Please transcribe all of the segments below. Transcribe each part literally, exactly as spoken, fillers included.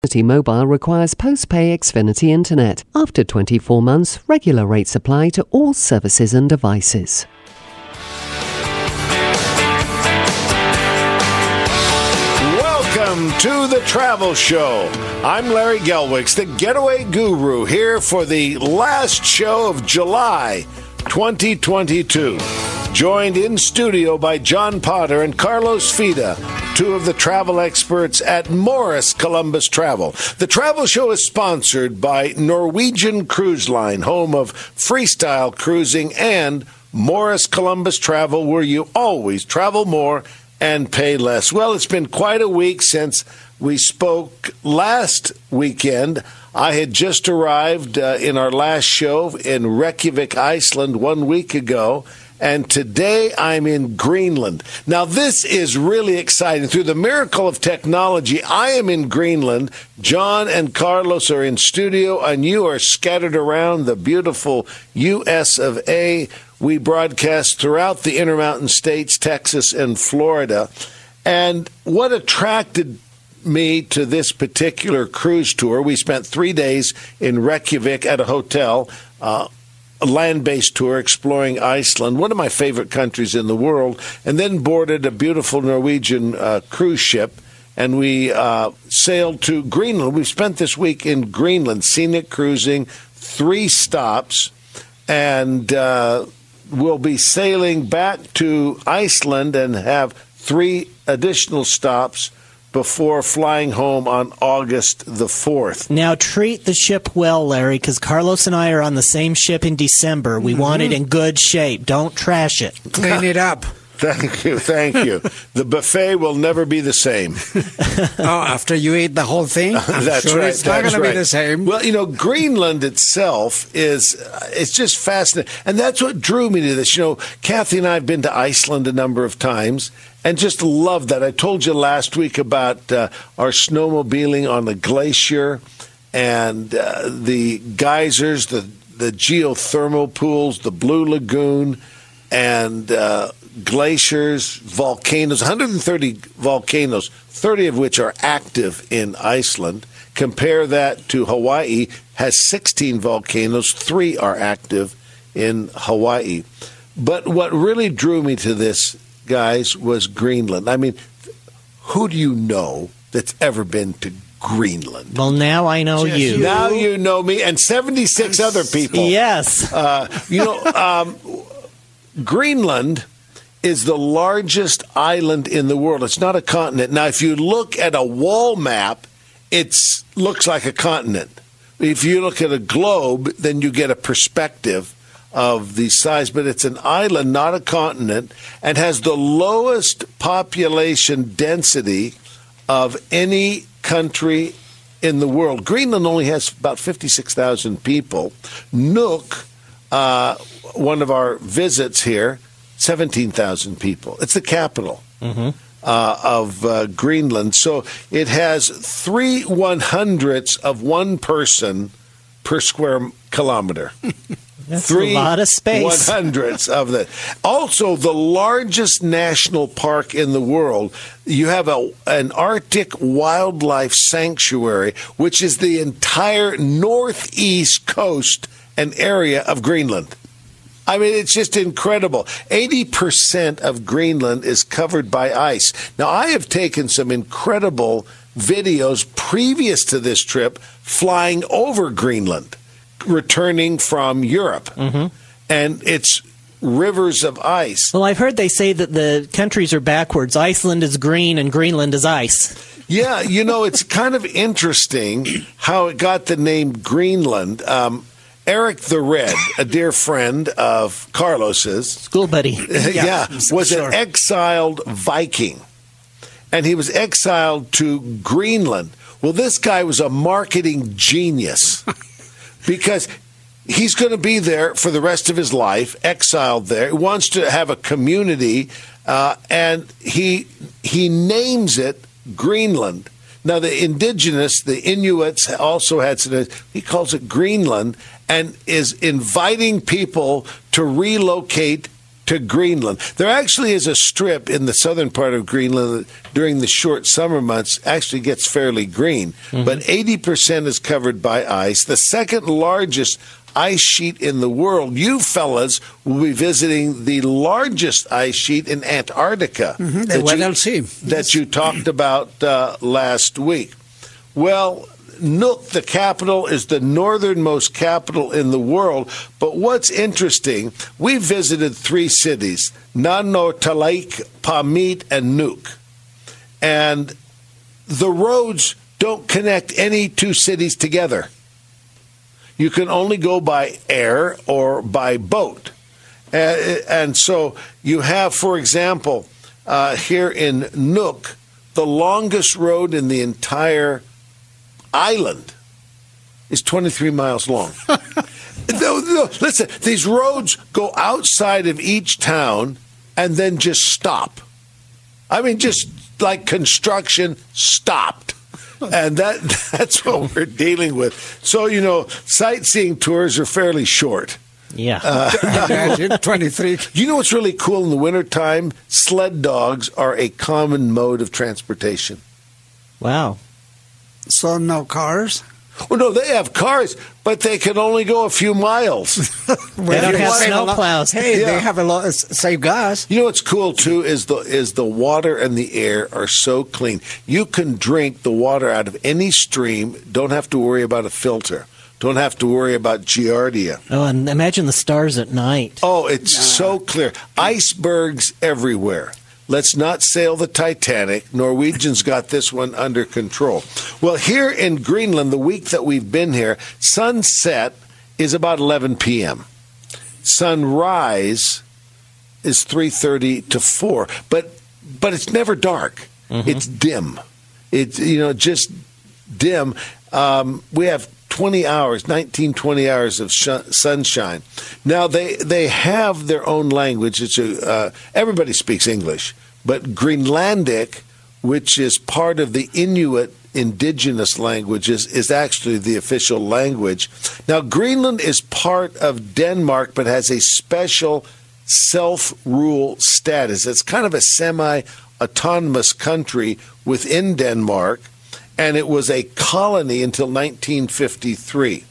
Mobile requires post-pay Xfinity Internet. After twenty-four months, regular rates apply to all services and devices. Welcome to the Travel Show. I'm Larry Gelwicks, the getaway guru, here for the last show of July twenty twenty-two. Joined in studio by John Potter and Carlos Fida, two of the travel experts at Morris Columbus Travel. The Travel Show is sponsored by Norwegian Cruise Line, home of freestyle cruising, and Morris Columbus Travel, where you always travel more and pay less. Well, it's been quite a week since we spoke last weekend. I had just arrived uh, in our last show in Reykjavik, Iceland, one week ago. And today I'm in Greenland. Now, this is really exciting. Through the miracle of technology, I am in Greenland. John and Carlos are in studio, and you are scattered around the beautiful U S of A. We broadcast throughout the Intermountain States, Texas, and Florida. And what attracted me to this particular cruise tour, we spent three days in Reykjavik at a hotel, uh, a land-based tour exploring Iceland, one of my favorite countries in the world, and then boarded a beautiful Norwegian uh, cruise ship, and we uh, sailed to Greenland. We spent this week in Greenland, scenic cruising, three stops, and uh, we'll be sailing back to Iceland and have three additional stops before flying home on August the fourth. Now, treat the ship well, Larry, because Carlos and I are on the same ship in December. We mm-hmm. want it in good shape. Don't trash it. Clean it up. Thank you, thank you. The buffet will never be the same. Oh, after you eat the whole thing? I'm that's sure right. It's not going right. to be the same. Well, you know, Greenland itself is, uh, it's just fascinating. And that's what drew me to this. You know, Kathy and I have been to Iceland a number of times and just love that. I told you last week about uh, our snowmobiling on the glacier and uh, the geysers, the, the geothermal pools, the Blue Lagoon, and uh, glaciers, volcanoes, one hundred thirty volcanoes, thirty of which are active in Iceland. Compare that to Hawaii, has sixteen volcanoes, three are active in Hawaii. But what really drew me to this, guys, was Greenland. I mean, who do you know that's ever been to Greenland? Well, now I know Just you. Now you know me and seventy-six other people. Yes. Uh, you know, um, Greenland is the largest island in the world. It's not a continent. Now, if you look at a wall map, it looks like a continent. If you look at a globe, then you get a perspective of the size. But it's an island, not a continent, and has the lowest population density of any country in the world. Greenland only has about fifty-six thousand people. Nuuk, uh, one of our visits here, seventeen thousand people. It's the capital mm-hmm. uh, of uh, Greenland. So it has three one-hundredths of one person per square kilometer. That's Three a lot of space. one-hundredths of that. Also, the largest national park in the world. You have a, an Arctic wildlife sanctuary, which is the entire northeast coast and area of Greenland. I mean, it's just incredible. eighty percent of Greenland is covered by ice. Now, I have taken some incredible videos previous to this trip flying over Greenland, returning from Europe. Mm-hmm. And it's rivers of ice. Well, I've heard they say that the countries are backwards. Iceland is green and Greenland is ice. Yeah, you know, it's kind of interesting how it got the name Greenland. Um, Eric the Red, a dear friend of Carlos's, school buddy, yeah, yeah was sure. an exiled Viking, and he was exiled to Greenland. Well, this guy was a marketing genius because he's going to be there for the rest of his life, exiled there. He wants to have a community, uh, and he he names it Greenland. Now, the indigenous, the Inuits also had some, he calls it Greenland, and is inviting people to relocate to Greenland. There actually is a strip in the southern part of Greenland that during the short summer months actually gets fairly green, mm-hmm. but eighty percent is covered by ice. The second largest ice sheet in the world. You fellas will be visiting the largest ice sheet in Antarctica mm-hmm, that, Weddell you, Sea. that you talked about uh, last week. Well, Nuuk, the capital, is the northernmost capital in the world. But what's interesting, we visited three cities, Nanortalik, Pamit, and Nuuk. And the roads don't connect any two cities together. You can only go by air or by boat. And, and so you have, for example, uh, here in Nuuk, the longest road in the entire island is twenty-three miles long. no, no, listen, these roads go outside of each town and then just stop. I mean, just like construction stopped. And that that's what we're dealing with. So, you know, sightseeing tours are fairly short. Yeah. Uh, twenty-three. You know what's really cool in the wintertime? Sled dogs are a common mode of transportation. Wow. So no cars? Well, no, they have cars, but they can only go a few miles. They don't have snow plows. Hey, Yeah. they have a lot of save gas. You know what's cool too is the is the water and the air are so clean. You can drink the water out of any stream. Don't have to worry about a filter. Don't have to worry about giardia. Oh, and imagine the stars at night. Oh, it's so clear. Icebergs everywhere. Let's not sail the Titanic. Norwegians got this one under control. Well, here in Greenland, the week that we've been here, sunset is about eleven p.m. Sunrise is three thirty to four. But but it's never dark. Mm-hmm. It's dim. It's, you know, just dim. Um, we have twenty hours, nineteen, twenty hours of sh- sunshine. Now, they, they have their own language. It's a, uh, everybody speaks English, but Greenlandic, which is part of the Inuit indigenous languages, is actually the official language. Now, Greenland is part of Denmark, but has a special self-rule status. It's kind of a semi-autonomous country within Denmark, and it was a colony until nineteen fifty-three.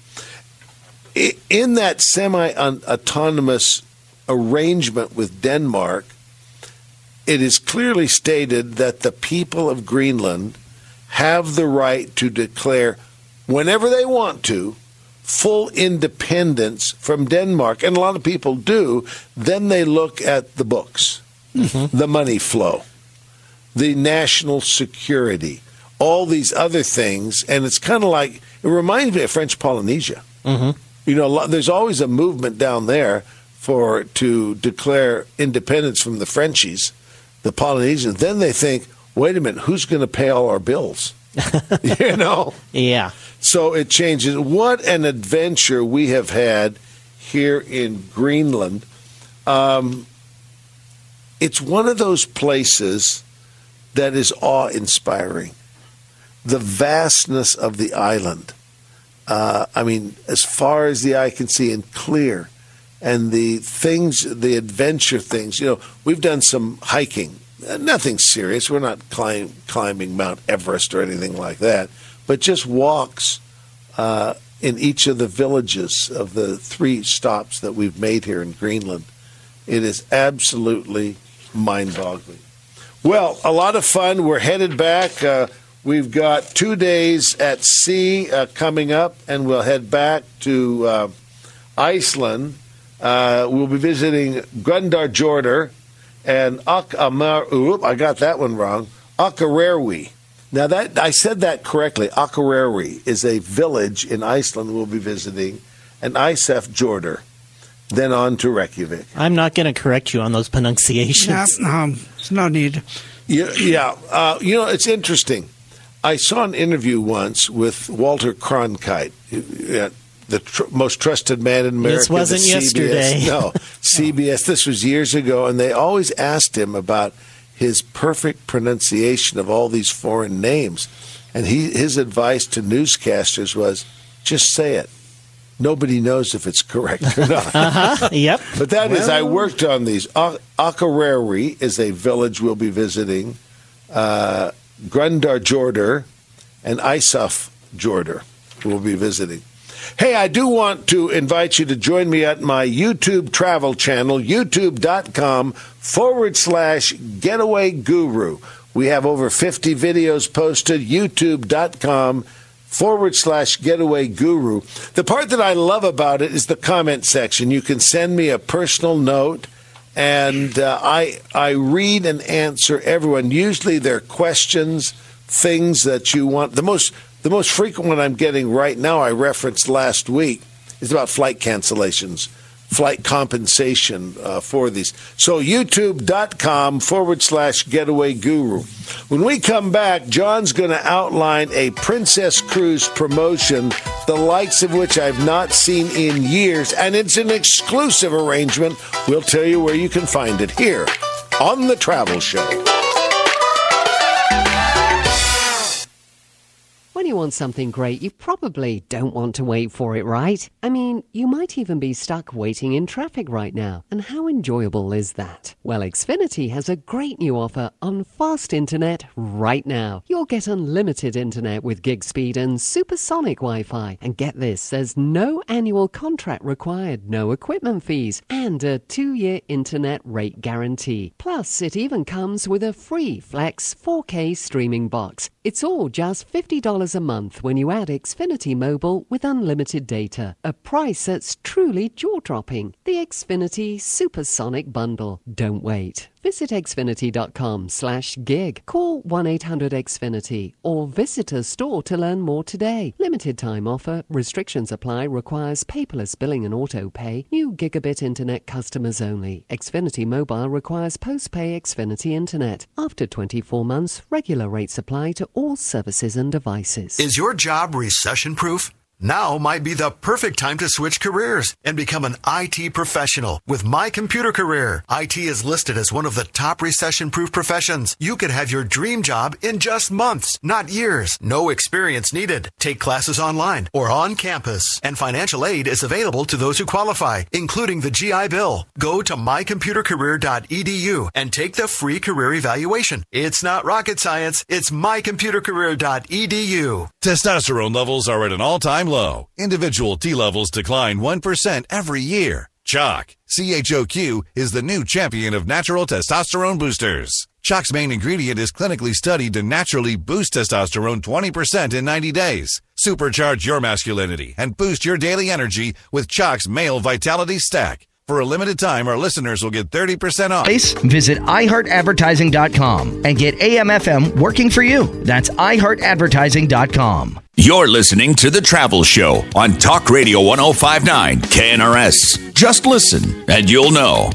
In that semi-autonomous arrangement with Denmark, it is clearly stated that the people of Greenland have the right to declare, whenever they want to, full independence from Denmark. And a lot of people do. Then they look at the books, mm-hmm. the money flow, the national security, all these other things. And it's kind of like, it reminds me of French Polynesia. Mm-hmm. You know, there's always a movement down there for to declare independence from the Frenchies, the Polynesians. Then they think, wait a minute, who's going to pay all our bills? You know? Yeah. So it changes. What an adventure we have had here in Greenland. Um, it's one of those places that is awe-inspiring. The vastness of the island. Uh, I mean, as far as the eye can see and clear. And the things, the adventure things. You know, we've done some hiking. Nothing serious. We're not climb, climbing Mount Everest or anything like that. But just walks uh, in each of the villages of the three stops that we've made here in Greenland. It is absolutely mind-boggling. Well, a lot of fun. We're headed back. Uh, we've got two days at sea uh, coming up, and we'll head back to uh, Iceland. Uh, we'll be visiting Grundarjordur and Akamar. Oop, I got that one wrong. Akureyri. Now that I said that correctly. Akureyri is a village in Iceland we'll be visiting, and Ísafjörður. Then on to Reykjavik. I'm not going to correct you on those pronunciations. No, no, there's no need. Yeah, yeah. Uh, you know, it's interesting. I saw an interview once with Walter Cronkite, uh, the tr- most trusted man in America. This wasn't C B S. yesterday. No, C B S. This was years ago, and they always asked him about his perfect pronunciation of all these foreign names. And he, his advice to newscasters was, just say it. nobody knows if it's correct or not. Uh-huh. Yep. But that well, is, I worked on these. Akureyri is a village we'll be visiting. Uh, Grundarfjörður and Ísafjörður we'll be visiting. Hey, I do want to invite you to join me at my YouTube travel channel, youtube.com forward slash getaway guru. We have over fifty videos posted, youtube.com forward slash getaway guru. The part that I love about it is the comment section. You can send me a personal note, and uh, I I read and answer everyone. Usually they're questions, things that you want. The most the most frequent one I'm getting right now, I referenced last week, is about flight cancellations, flight compensation uh, for these. So youtube.com forward slash getaway guru. When we come back, John's going to outline a Princess Cruise promotion, the likes of which I've not seen in years, and it's an exclusive arrangement. We'll tell you where you can find it here on The Travel Show. When you want something great, you probably don't want to wait for it, right? I mean, you might even be stuck waiting in traffic right now. And how enjoyable is that? Well, Xfinity has a great new offer on fast internet right now. You'll get unlimited internet with gig speed and supersonic Wi-Fi. And get this, there's no annual contract required, no equipment fees, and a two-year internet rate guarantee. Plus, it even comes with a free Flex four K streaming box. It's all just fifty dollars a month when you add Xfinity Mobile with unlimited data. A price that's truly jaw-dropping. The Xfinity Supersonic Bundle. Don't wait. Visit xfinity.com slash gig. Call one eight hundred X Finity or visit a store to learn more today. Limited time offer. Restrictions apply. Requires paperless billing and auto pay. New gigabit internet customers only. Xfinity Mobile requires post-pay Xfinity Internet. After twenty-four months, regular rates apply to all services and devices. Is your job recession-proof? Now might be the perfect time to switch careers and become an I T professional with My Computer Career. I T is listed as one of the top recession-proof professions. You could have your dream job in just months, not years. No experience needed. Take classes online or on campus. And financial aid is available to those who qualify, including the G I Bill. Go to my computer career dot e d u and take the free career evaluation. It's not rocket science. It's my computer career dot e d u. Testosterone levels are at an all-time low. Individual T levels decline one percent every year. Choq, C H O Q, is the new champion of natural testosterone boosters. Choq's main ingredient is clinically studied to naturally boost testosterone twenty percent in ninety days. Supercharge your masculinity and boost your daily energy with Choq's Male Vitality Stack. For a limited time, our listeners will get thirty percent off. Visit i heart advertising dot com and get A M F M working for you. That's i heart advertising dot com. You're listening to The Travel Show on Talk Radio one oh five point nine K N R S. Just listen and you'll know.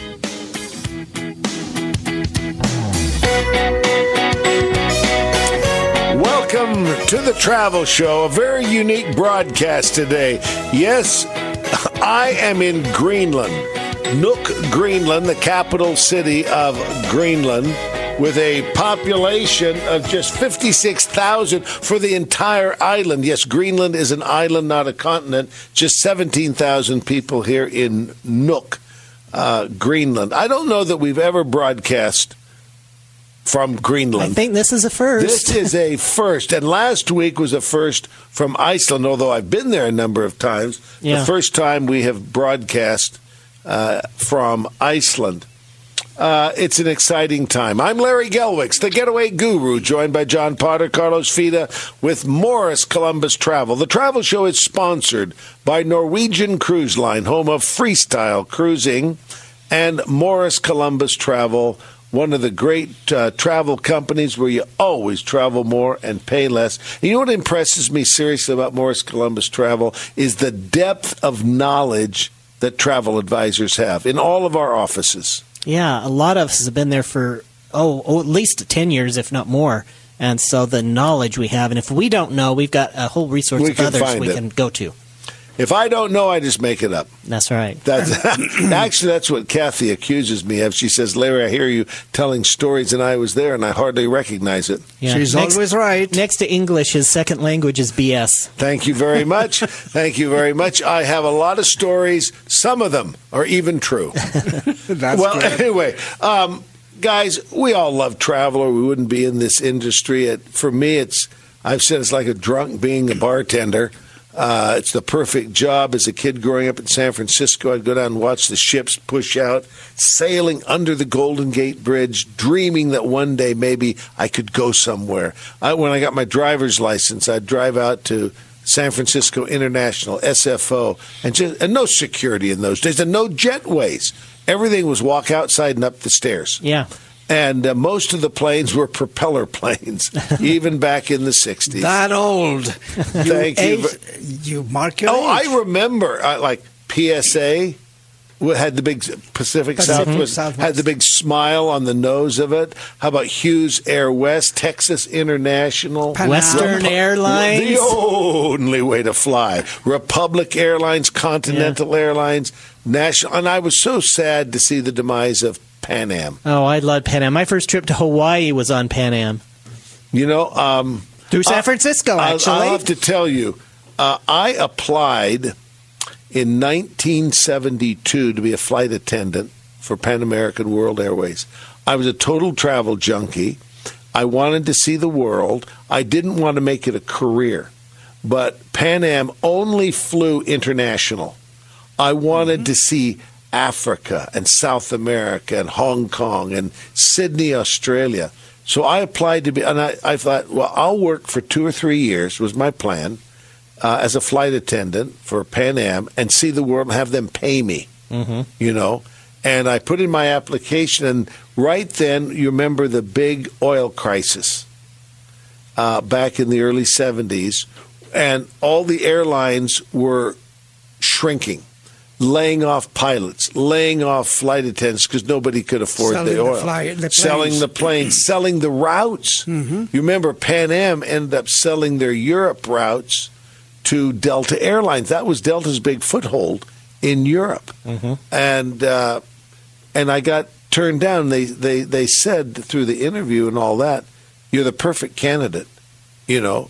Welcome to The Travel Show, a very unique broadcast today. Yes, I am in Greenland, Nuuk, Greenland, the capital city of Greenland, with a population of just fifty-six thousand for the entire island. Yes, Greenland is an island, not a continent. Just seventeen thousand people here in Nuuk, uh, Greenland. I don't know that we've ever broadcast from Greenland. I think this is a first. This is a first. And last week was a first from Iceland, although I've been there a number of times. Yeah. The first time we have broadcast uh, from Iceland. Uh, it's an exciting time. I'm Larry Gelwicks, the Getaway Guru, joined by John Potter, Carlos Fida, with Morris Columbus Travel. The Travel Show is sponsored by Norwegian Cruise Line, home of freestyle cruising, and Morris Columbus Travel, one of the great uh, travel companies where you always travel more and pay less. And you know what impresses me seriously about Morris Columbus Travel is the depth of knowledge that travel advisors have in all of our offices. Yeah, a lot of us have been there for, oh, oh, at least ten years, if not more. And so the knowledge we have, and if we don't know, we've got a whole resource We of can others find we it. can go to. If I don't know, I just make it up. That's right. That's actually that's what Kathy accuses me of. She says, "Larry, I hear you telling stories, and I was there, and I hardly recognize it." Yeah. She's next, always right. Next to English, his second language is B S. Thank you very much. Thank you very much. I have a lot of stories. Some of them are even true. That's well, great. anyway, um, guys, we all love travel, or we wouldn't be in this industry. It, for me, it's I've said it's like a drunk being a bartender. Uh, it's the perfect job. As a kid growing up in San Francisco, I'd go down and watch the ships push out, sailing under the Golden Gate Bridge, dreaming that one day maybe I could go somewhere. I, when I got my driver's license, I'd drive out to San Francisco International, S F O, and, just, and no security in those days, and no jetways. Everything was walk outside and up the stairs. Yeah. And uh, most of the planes were propeller planes, even back in the sixties. That old. Thank you. Age, you mark your Oh, age. I remember, uh, like P S A had the big Pacific, Pacific Southwest, Southwest. had the big smile on the nose of it. How about Hughes Air West, Texas International, Pan Am. Western Airlines. the only way to fly. Republic Airlines, Continental Airlines, National, and I was so sad to see the demise of Pan Am. Oh, I love Pan Am. My first trip to Hawaii was on Pan Am. You know, um, Through San uh, Francisco, I'll- actually. I'll have to tell you, uh, I applied in nineteen seventy-two to be a flight attendant for Pan American World Airways. I was a total travel junkie. I wanted to see the world. I didn't want to make it a career, but Pan Am only flew international. I wanted Mm-hmm. to see Africa and South America and Hong Kong and Sydney, Australia. So I applied to be, and I, I thought, well, I'll work for two or three years, was my plan, uh, as a flight attendant for Pan Am and see the world and have them pay me, Mm-hmm. you know. And I put in my application, and right then, you remember the big oil crisis uh, back in the early seventies, and all the airlines were shrinking, laying off pilots, laying off flight attendants because nobody could afford Selling the the oil, fly- the selling planes. the planes, selling the routes. Mm-hmm. You remember Pan Am ended up selling their Europe routes to Delta Airlines. That was Delta's big foothold in Europe, Mm-hmm. and uh, and I got turned down. They they they said through the interview and all that, you're the perfect candidate. You know,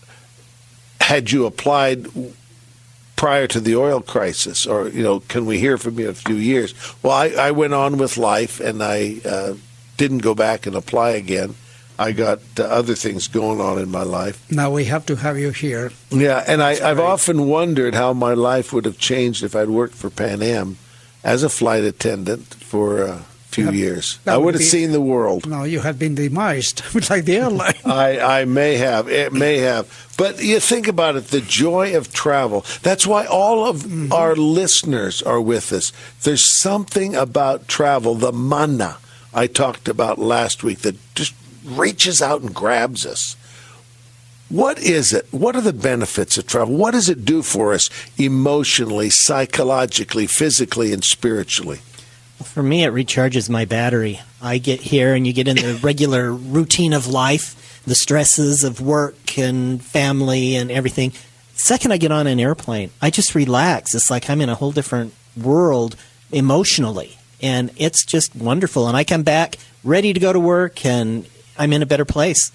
had you applied prior to the oil crisis, or, you know, can we hear from you in a few years? Well, I, I went on with life, and I uh, didn't go back and apply again. I got uh, other things going on in my life. Now we have to have you here. Yeah, and I, I've great. often wondered how my life would have changed if I'd worked for Pan Am as a flight attendant for a few That- years. that I would would have be- seen the world. No, you have been demised, like the airline. I, I may have. It may have. But you think about it, the joy of travel. That's why all of Mm-hmm. our listeners are with us. There's something about travel, the mana I talked about last week, that just reaches out and grabs us. What is it? What are the benefits of travel? What does it do for us emotionally, psychologically, physically, and spiritually? For me, it recharges my battery. I get here and you get in the regular routine of life, the stresses of work and family and everything. Second I get on an airplane, I just relax. It's like I'm in a whole different world emotionally. And it's just wonderful. And I come back ready to go to work and I'm in a better place.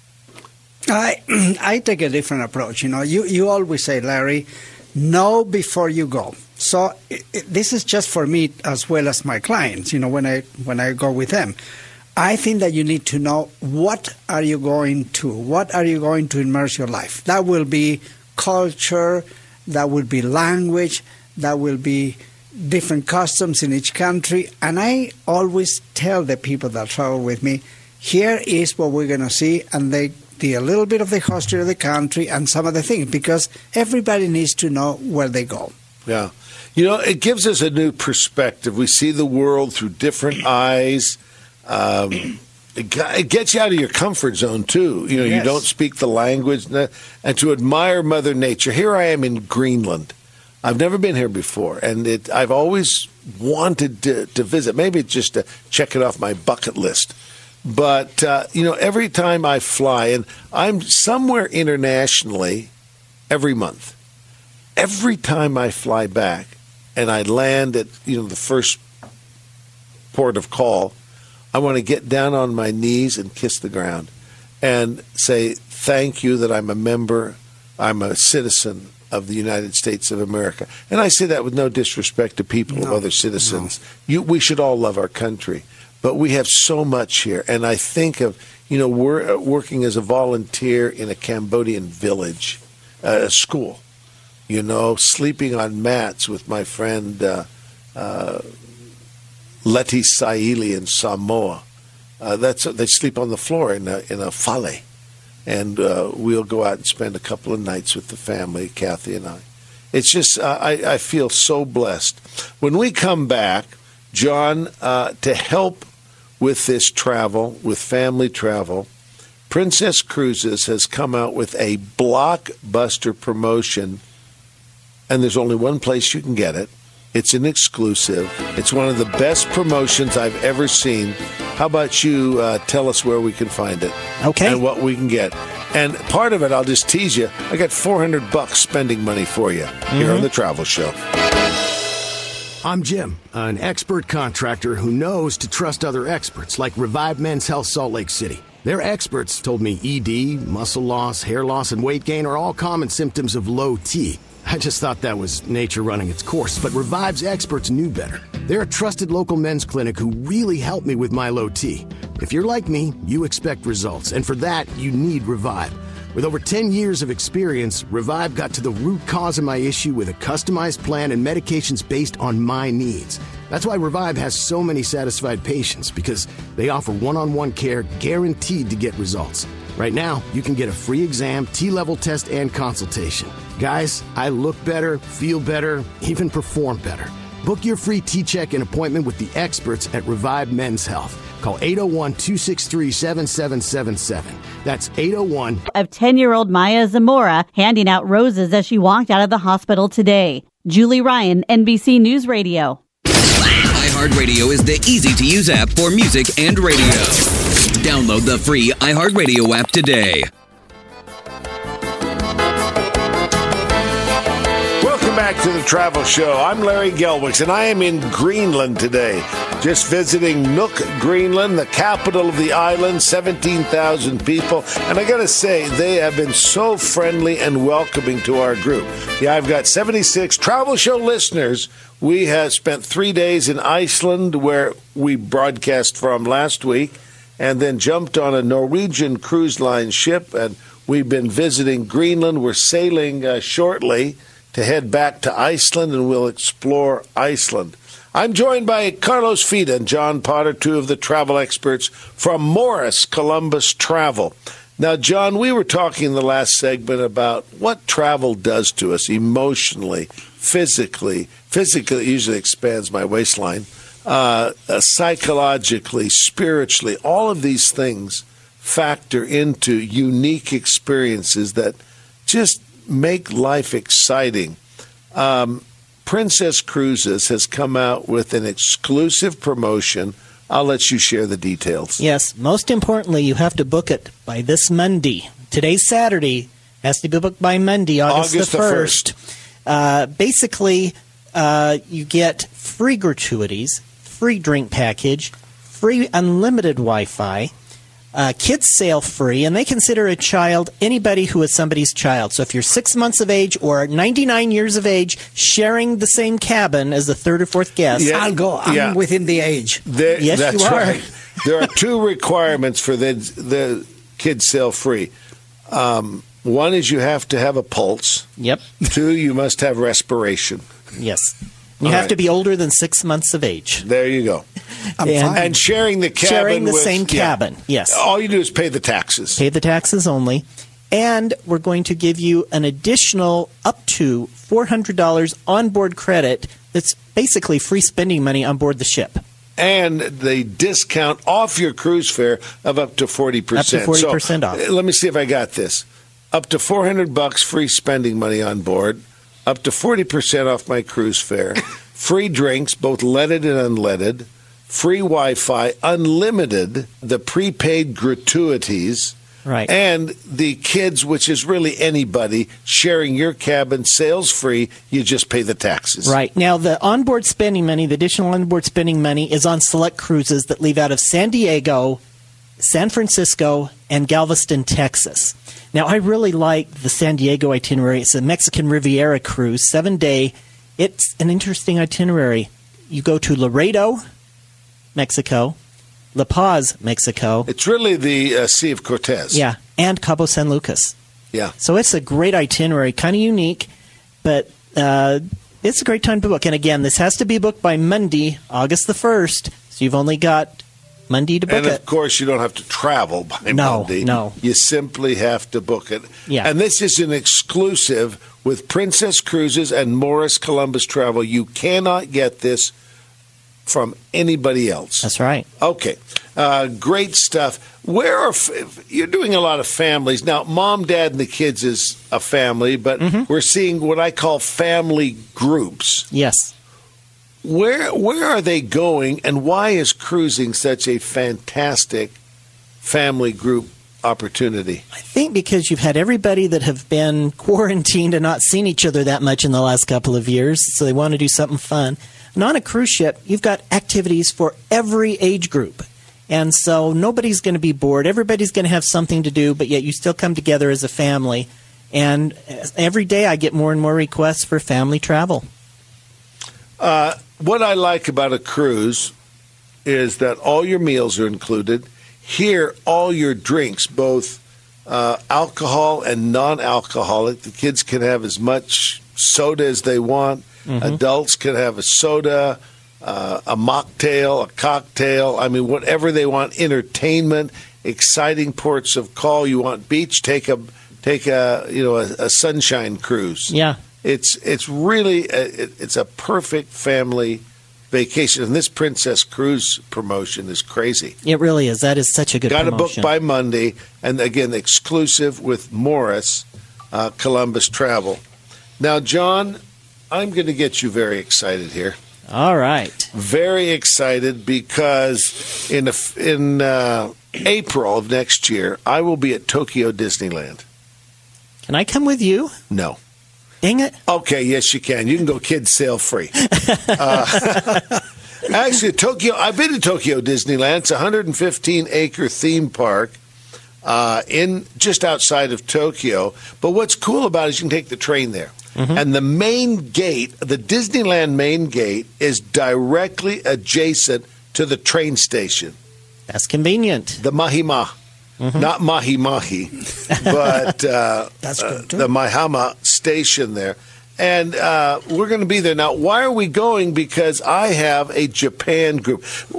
I I take a different approach. You know, you, you always say, Larry, know before you go. So i i this is just for me as well as my clients. You know, when I when I go with them, I think that you need to know what are you going to, what are you going to immerse your life. That will be culture, that will be language, that will be different customs in each country. And I always tell the people that travel with me, here is what we're going to see, and they the a little bit of the history of the country and some of the things, because everybody needs to know where they go. Yeah. You know, it gives us a new perspective. We see the world through different eyes. Um, it, g- it gets you out of your comfort zone, too. You know, you Yes. don't speak the language. n- And to admire Mother Nature. Here I am in Greenland. I've never been here before, and it, I've always wanted to, to visit. Maybe it's just to check it off my bucket list. But, uh, you know, every time I fly, and I'm somewhere internationally every month. every time I fly back and I land at, you know, the first port of call, I want to get down on my knees and kiss the ground and say, thank you that I'm a member, I'm a citizen of the United States of America. And I say that with no disrespect to people no, of other citizens. No. You, we should all love our country. But we have so much here. And I think of, you know, we're working as a volunteer in a Cambodian village, uh, a school, you know, sleeping on mats with my friend uh, uh, Leti Saili in Samoa. Uh, that's they sleep on the floor in a, in a fale. And uh, we'll go out and spend a couple of nights with the family, Kathy and I. It's just, uh, I, I feel so blessed. When we come back, John, uh, to help with this travel, with family travel, Princess Cruises has come out with a blockbuster promotion, and there's only one place you can get it. It's an exclusive. It's one of the best promotions I've ever seen. How about you uh, tell us where we can find it? Okay. And what we can get. And part of it, I'll just tease you, I got four hundred bucks spending money for you mm-hmm. here on The Travel Show. I'm Jim, an expert contractor who knows to trust other experts like Revive Men's Health Salt Lake City. Their experts told me E D, muscle loss, hair loss, and weight gain are all common symptoms of low T. I just thought that was nature running its course, but Revive's experts knew better. They're a trusted local men's clinic who really helped me with my low T. If you're like me, you expect results, and for that, you need Revive. With over ten years of experience, Revive got to the root cause of my issue with a customized plan and medications based on my needs. That's why Revive has so many satisfied patients, because they offer one-on-one care guaranteed to get results. Right now, you can get a free exam, T-level test, and consultation. Guys, I look better, feel better, even perform better. Book your free T-check and appointment with the experts at Revive Men's Health. Call eight oh one, two six three, seven seven seven seven. That's eight oh one. Of ten-year-old Maya Zamora handing out roses as she walked out of the hospital today. Julie Ryan, N B C News Radio. iHeartRadio is the easy-to-use app for music and radio. Download the free iHeartRadio app today. Welcome back to The Travel Show. I'm Larry Gelwicks, and I am in Greenland today. Just visiting Nuuk, Greenland, the capital of the island, seventeen thousand people. And I got to say, they have been so friendly and welcoming to our group. Yeah, I've got seventy-six Travel Show listeners. We have spent three days in Iceland, where we broadcast from last week, and then jumped on a Norwegian cruise line ship, and we've been visiting Greenland. We're sailing uh, shortly to head back to Iceland, and we'll explore Iceland. I'm joined by Carlos Fida and John Potter, two of the travel experts from Morris Columbus Travel. Now, John, we were talking in the last segment about what travel does to us emotionally, physically. Physically, it usually expands my waistline. Uh, uh, psychologically, spiritually, all of these things factor into unique experiences that just make life exciting. Um, Princess Cruises has come out with an exclusive promotion. I'll let you share the details. Yes, most importantly, you have to book it by this Monday. Today's Saturday. Has to be booked by Monday, August, August the first. Uh, basically, uh, you get free gratuities, free drink package, free unlimited Wi-Fi, uh, kids sail free, and they consider a child anybody who is somebody's child. So if you're six months of age or ninety-nine years of age, sharing the same cabin as the third or fourth guest. Yeah, I'll go. I'm yeah. within the age. There, yes, that's you are. Right. There are two requirements for the, the kids sail free. Um, one is you have to have a pulse. Yep. Two, you must have respiration. Yes. You All have right. to be older than six months of age. There you go. I'm and, fine. and sharing the cabin Sharing the with, same cabin, yeah. yes. All you do is pay the taxes. Pay the taxes only. And we're going to give you an additional up to four hundred dollars onboard credit that's basically free spending money on board the ship. And the discount off your cruise fare of up to forty percent. Up to forty percent so, off. Let me see if I got this. Up to four hundred bucks free spending money on board. Up to forty percent off my cruise fare. Free drinks, both leaded and unleaded. Free Wi-Fi, unlimited, the prepaid gratuities, Right. And the kids, which is really anybody, sharing your cabin, sales free, you just pay the taxes. Right. Now, the onboard spending money, the additional onboard spending money is on select cruises that leave out of San Diego, San Francisco, and Galveston, Texas. Now, I really like the San Diego itinerary. It's a Mexican Riviera cruise, seven-day. It's an interesting itinerary. You go to Laredo, Mexico, La Paz, Mexico. It's really the uh, Sea of Cortez. Yeah, and Cabo San Lucas. Yeah. So it's a great itinerary, kind of unique, but uh, it's a great time to book. And again, this has to be booked by Monday, August the first, so you've only got Monday to book and it. And, of course, you don't have to travel by no, Monday. No, You simply have to book it. Yeah. And this is an exclusive with Princess Cruises and Morris Columbus Travel. You cannot get this from anybody else. That's right. Okay. Uh, great stuff. Where are f- you're doing a lot of families now? Mom, dad, and the kids is a family, but mm-hmm. we're seeing what I call family groups. Yes. Where where are they going, and why is cruising such a fantastic family group opportunity? I think because you've had everybody that have been quarantined and not seen each other that much in the last couple of years, so they want to do something fun. And on a cruise ship, you've got activities for every age group. And so nobody's going to be bored. Everybody's going to have something to do, but yet you still come together as a family. And every day I get more and more requests for family travel. Uh, what I like about a cruise is that all your meals are included. Here, all your drinks, both uh, alcohol and non-alcoholic. The kids can have as much soda as they want. Mm-hmm. Adults can have a soda, uh, a mocktail, a cocktail. I mean, whatever they want. Entertainment, exciting ports of call. You want beach? Take a take a you know a, a sunshine cruise. Yeah, it's it's really a, it, it's a perfect family vacation. And this Princess Cruise promotion is crazy. It really is. That is such a good Got promotion. Got to book by Monday, and again, exclusive with Morris uh, Columbus Travel. Now, John, I'm going to get you very excited here. All right. Very excited because in a, in uh, April of next year, I will be at Tokyo Disneyland. Can I come with you? No. Dang it. Okay, yes, you can. You can go kids sail free. uh, actually, Tokyo. I've been to Tokyo Disneyland. It's a one hundred fifteen acre theme park uh, in just outside of Tokyo. But what's cool about it is you can take the train there. Mm-hmm. And the main gate, the Disneyland main gate, is directly adjacent to the train station. That's convenient. The Mahima. Mm-hmm. Not Mahi Mahi, but uh, That's good too. uh, the Maihama station there. And uh, we're going to be there. Now, why are we going? Because I have a Japan group.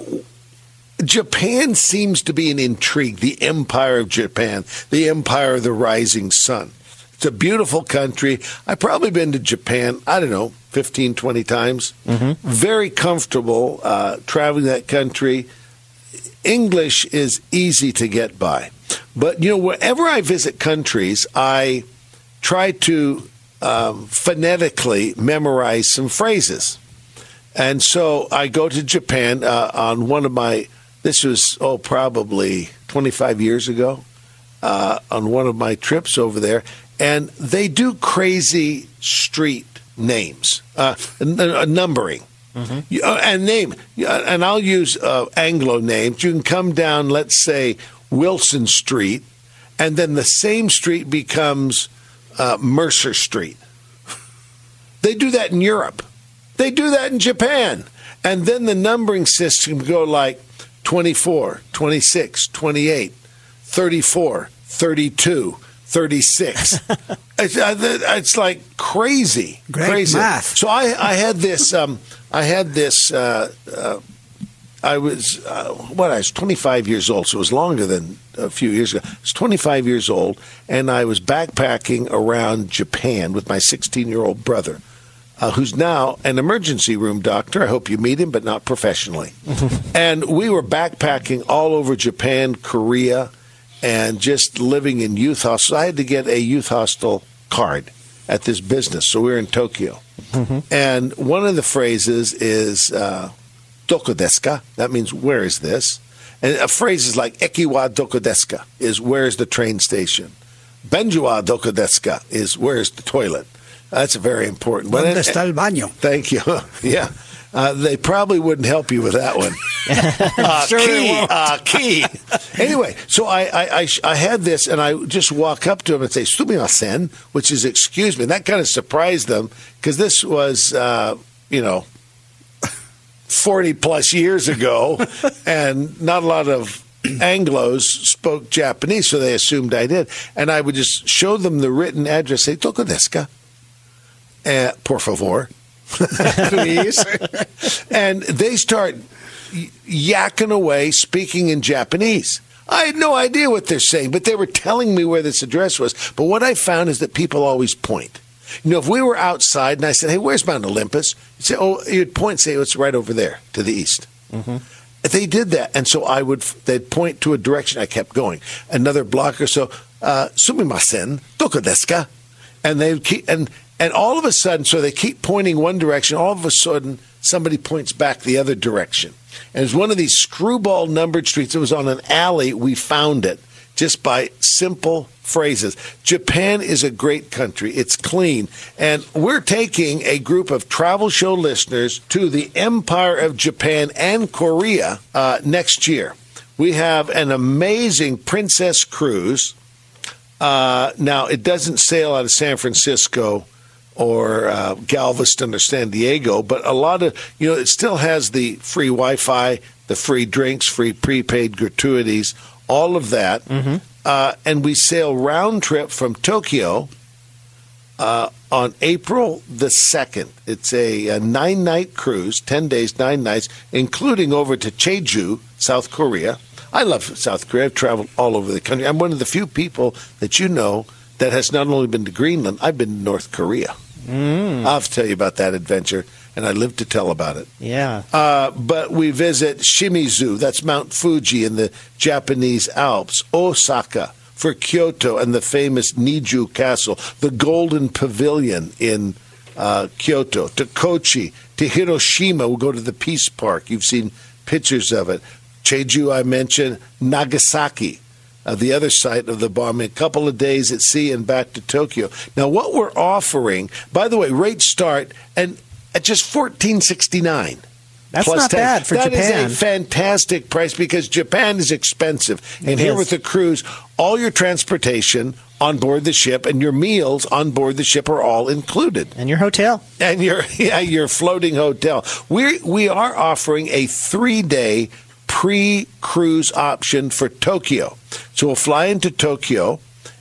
Japan seems to be an intrigue, the empire of Japan, the empire of the rising sun. It's a beautiful country. I've probably been to Japan, I don't know, fifteen, twenty times. Mm-hmm. Very comfortable uh, traveling that country. English is easy to get by. But, you know, wherever I visit countries, I try to um, phonetically memorize some phrases. And so I go to Japan uh, on one of my, this was, oh, probably twenty-five years ago, uh, on one of my trips over there. And they do crazy street names, uh, n- n- numbering. Mm-hmm. You, uh, and name, and I'll use uh, Anglo names. You can come down, let's say, Wilson Street, and then the same street becomes uh, Mercer Street. They do that in Europe. They do that in Japan. And then the numbering system go like twenty-four, twenty-six, twenty-eight, thirty-four, thirty-two, thirty-six. it's, uh, it's like crazy. Great crazy. math. So I, I had this... Um, I had this, uh, uh, I was, uh, what, I was twenty-five years old, so it was longer than a few years ago. I was twenty-five years old, and I was backpacking around Japan with my sixteen-year-old brother, uh, who's now an emergency room doctor. I hope you meet him, but not professionally. And we were backpacking all over Japan, Korea, and just living in youth hostels. I had to get a youth hostel card at this business, so we were in Tokyo. Mm-hmm. And one of the phrases is uh, "Doko desu ka?" That means "Where is this?" And a phrase is like "Eki wa doko desu ka?" is "Where's the train station?" "Benju wa doko desu ka?" is "Where's the toilet?" That's very important. ¿Dónde está el baño? Thank you. Yeah. Uh, they probably wouldn't help you with that one. uh, Sure they key, won't. uh, key. Anyway, so I, I, I, I had this, and I just walk up to him and say, "Sumimasen," which is "excuse me." And that kind of surprised them, because this was, uh, you know, forty plus years ago, and not a lot of Anglos spoke Japanese, so they assumed I did. And I would just show them the written address, say, "Doko desu ka? Uh, por favor." Please. And they start y- yakking away, speaking in Japanese. I had no idea what they're saying, but they were telling me where this address was. But what I found is that people always point. You know, if we were outside and I said, "Hey, where's Mount Olympus?" You'd say, "Oh," you'd point and say, "Oh, it's right over there to the east." Mm-hmm. They did that, and so I would. They'd point to a direction. I kept going. Another block or so. Uh, Sumimasen, doko desu ka? And they would keep and. And all of a sudden, so they keep pointing one direction, all of a sudden, somebody points back the other direction. And it's one of these screwball numbered streets. It was on an alley. We found it just by simple phrases. Japan is a great country. It's clean. And we're taking a group of travel show listeners to the Empire of Japan and Korea uh, next year. We have an amazing Princess Cruise. Uh, now, it doesn't sail out of San Francisco or uh, Galveston or San Diego, but a lot of, you know, it still has the free Wi-Fi, the free drinks, free prepaid gratuities, all of that. Mm-hmm. Uh, and we sail round trip from Tokyo uh, on April the second. It's a, a nine-night cruise, ten days, nine nights, including over to Jeju, South Korea. I love South Korea. I've traveled all over the country. I'm one of the few people that you know that has not only been to Greenland, I've been to North Korea. Mm. I'll have to tell you about that adventure, and I live to tell about it. Yeah. Uh, but we visit Shimizu, that's Mount Fuji in the Japanese Alps, Osaka for Kyoto and the famous Niju Castle, the Golden Pavilion in uh, Kyoto, to Kochi, to Hiroshima. We'll go to the Peace Park. You've seen pictures of it. Jeju, I mentioned, Nagasaki. Uh, the other site of the bombing, a couple of days at sea and back to Tokyo. Now, what we're offering, by the way, rates start and at just fourteen sixty-nine. That's plus not tax. bad for that Japan. That is a fantastic price because Japan is expensive. And It here is. with the cruise, all your transportation on board the ship and your meals on board the ship are all included. And your hotel. And your yeah, your floating hotel. We we are offering a three-day pre-cruise option for Tokyo. So we'll fly into Tokyo,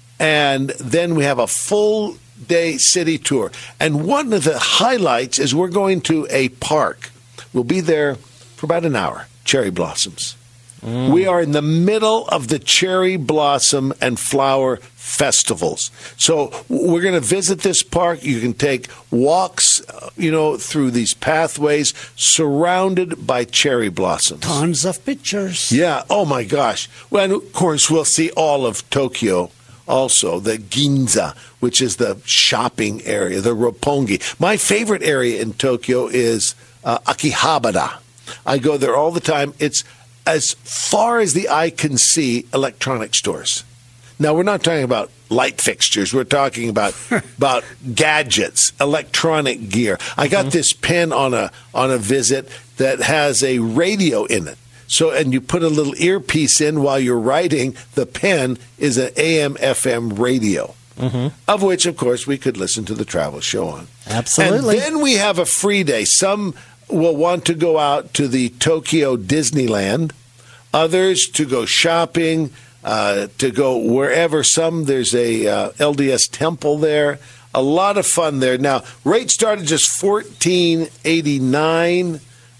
and then we have a full day city tour. And one of the highlights is we're going to a park. We'll be there for about an hour. Cherry blossoms. Mm. We are in the middle of the cherry blossom and flower festivals. So we're going to visit this park. You can take walks, uh, you know, through these pathways surrounded by cherry blossoms. Tons of pictures. Yeah. Oh, my gosh. Well, and of course, we'll see all of Tokyo. Also, the Ginza, which is the shopping area, the Roppongi. My favorite area in Tokyo is uh, Akihabara. I go there all the time. It's as far as the eye can see, electronic stores. Now, we're not talking about light fixtures. We're talking about about gadgets, electronic gear. I got mm-hmm. this pen on a on a visit that has a radio in it. So, and you put a little earpiece in while you're writing. The pen is an A M F M radio, mm-hmm. of which, of course, we could listen to the travel show on. Absolutely. And then we have a free day. Some will want to go out to the Tokyo Disneyland. Others to go shopping, uh, to go wherever. Some, there's a uh, L D S temple there. A lot of fun there. Now, rates start at just fourteen eighty-nine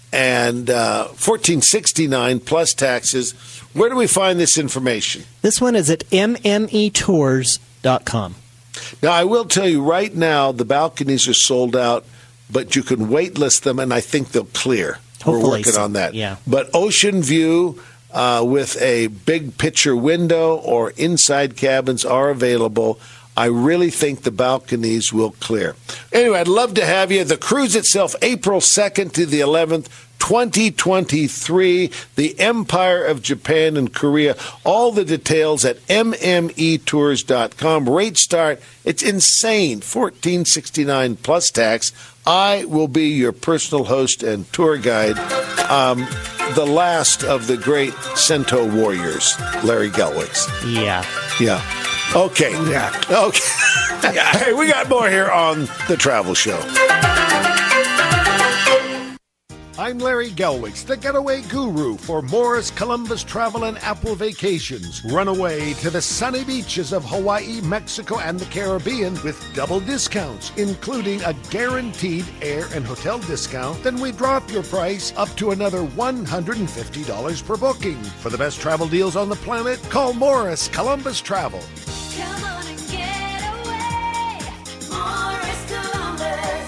and uh, fourteen sixty-nine plus taxes. Where do we find this information? This one is at m m e tours dot com. Now, I will tell you right now, the balconies are sold out, but you can wait list them, and I think they'll clear. Hopefully We're working so. on that. Yeah. But ocean view uh, with a big picture window or inside cabins are available. I really think the balconies will clear. Anyway, I'd love to have you. The cruise itself, April second to the eleventh, twenty twenty-three, the Empire of Japan and Korea. All the details at m m e tours dot com. Rate start, it's insane, fourteen sixty-nine plus tax. I will be your personal host and tour guide. Um, the last of the great Sento warriors, Larry Gelwicks. Yeah. Yeah. Okay. Yeah. Okay. Hey, we got more here on The Travel Show. I'm Larry Gelwicks, the getaway guru for Morris Columbus Travel and Apple Vacations. Run away to the sunny beaches of Hawaii, Mexico, and the Caribbean with double discounts, including a guaranteed air and hotel discount. Then we drop your price up to another one hundred fifty dollars per booking. For the best travel deals on the planet, call Morris Columbus Travel. Come on and get away, Morris Columbus.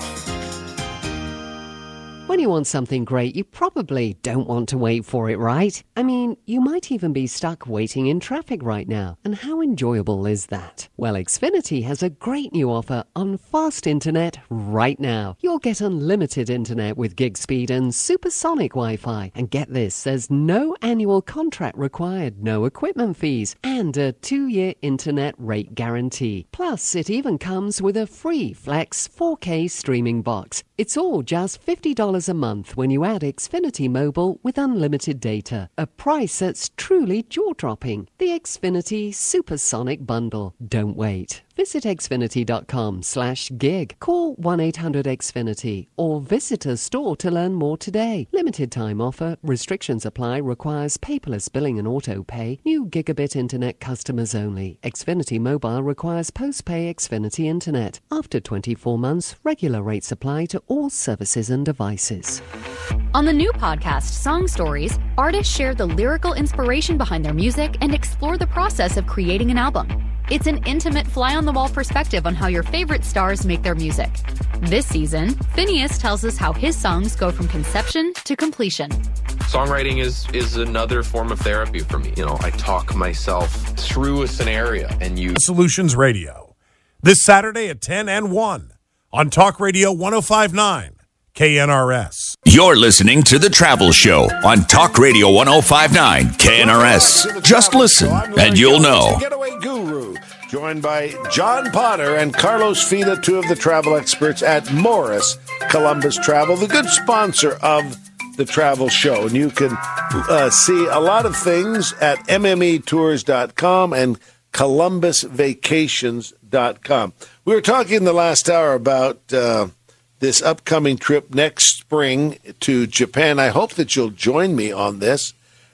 When you want something great, you probably don't want to wait for it, right? I mean, you might even be stuck waiting in traffic right now. And how enjoyable is that? Well, Xfinity has a great new offer on fast internet right now. You'll get unlimited internet with gig speed and supersonic Wi-Fi. And get this, there's no annual contract required, no equipment fees, and a two-year internet rate guarantee. Plus, it even comes with a free Flex four K streaming box. It's all just fifty dollars a month when you add Xfinity Mobile with unlimited data. A price that's truly jaw-dropping. The Xfinity Supersonic Bundle. Don't wait. Visit xfinity.com slash gig. Call one eight hundred X Finity or visit a store to learn more today. Limited time offer. Restrictions apply. Requires paperless billing and auto pay. New gigabit internet customers only. Xfinity Mobile requires post-pay Xfinity Internet. After twenty-four months, regular rates apply to all services and devices. On the new podcast, Song Stories, artists share the lyrical inspiration behind their music and explore the process of creating an album. It's an intimate fly-on-the-wall perspective on how your favorite stars make their music. This season, Phineas tells us how his songs go from conception to completion. Songwriting is is another form of therapy for me. You know, I talk myself through a scenario and you... Solutions Radio. This Saturday at ten and one on Talk Radio one oh five point nine. K N R S. You're listening to The Travel Show on Talk Radio one oh five point nine K N R S. Just listen and you'll know. Getaway Guru, joined by John Potter and Carlos Fina, two of the travel experts at Morris Columbus Travel, the good sponsor of The Travel Show. And you can uh, see a lot of things at m m e tours dot com and columbus vacations dot com. We were talking the last hour about... Uh, this upcoming trip next spring to Japan. I hope that you'll join me on this.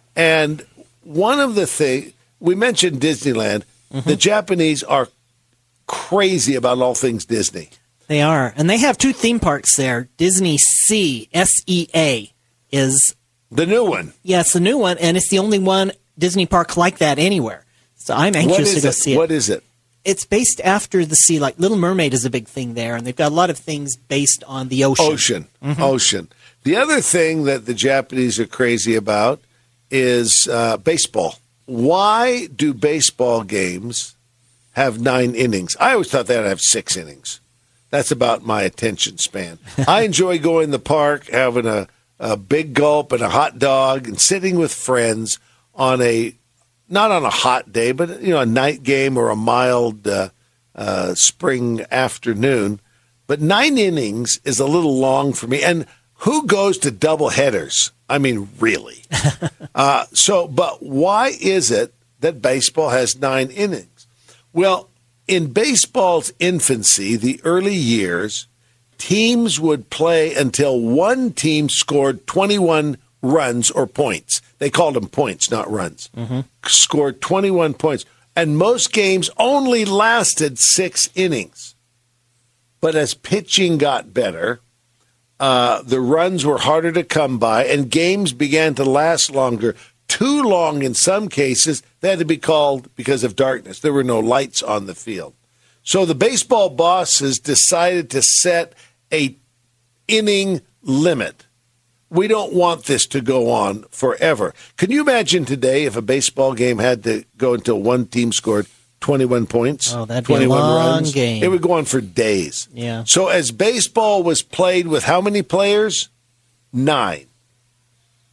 And one of the things, we mentioned Disneyland. Mm-hmm. The Japanese are crazy about all things Disney. They are. And they have two theme parks there. Disney Sea, S E A, is... the new one. Yeah, it's the new one, and it's the only one Disney park like that anywhere. So I'm anxious to go it? see it. What is it? It's based after the sea. Like Little Mermaid is a big thing there, and they've got a lot of things based on the ocean. Ocean. Mm-hmm. Ocean. The other thing that the Japanese are crazy about is uh, baseball. Why do baseball games have nine innings? I always thought they'd have six innings. That's about my attention span. I enjoy going to the park, having a, a big gulp and a hot dog, and sitting with friends on a not on a hot day, but you know, a night game or a mild uh, uh, spring afternoon. But nine innings is a little long for me. And who goes to double headers? I mean, really? uh, so, but why is it that baseball has nine innings? Well, in baseball's infancy, the early years, teams would play until one team scored twenty-one runs or points. They called them points, not runs. Mm-hmm. Scored twenty-one points. And most games only lasted six innings. But as pitching got better, uh, the runs were harder to come by, and games began to last longer. Too long in some cases. They had to be called because of darkness. There were no lights on the field. So the baseball bosses decided to set a inning limit. We don't want this to go on forever. Can you imagine today if a baseball game had to go until one team scored twenty-one points? Oh, that'd be a long runs? game. It would go on for days. Yeah. So as baseball was played with how many players? Nine.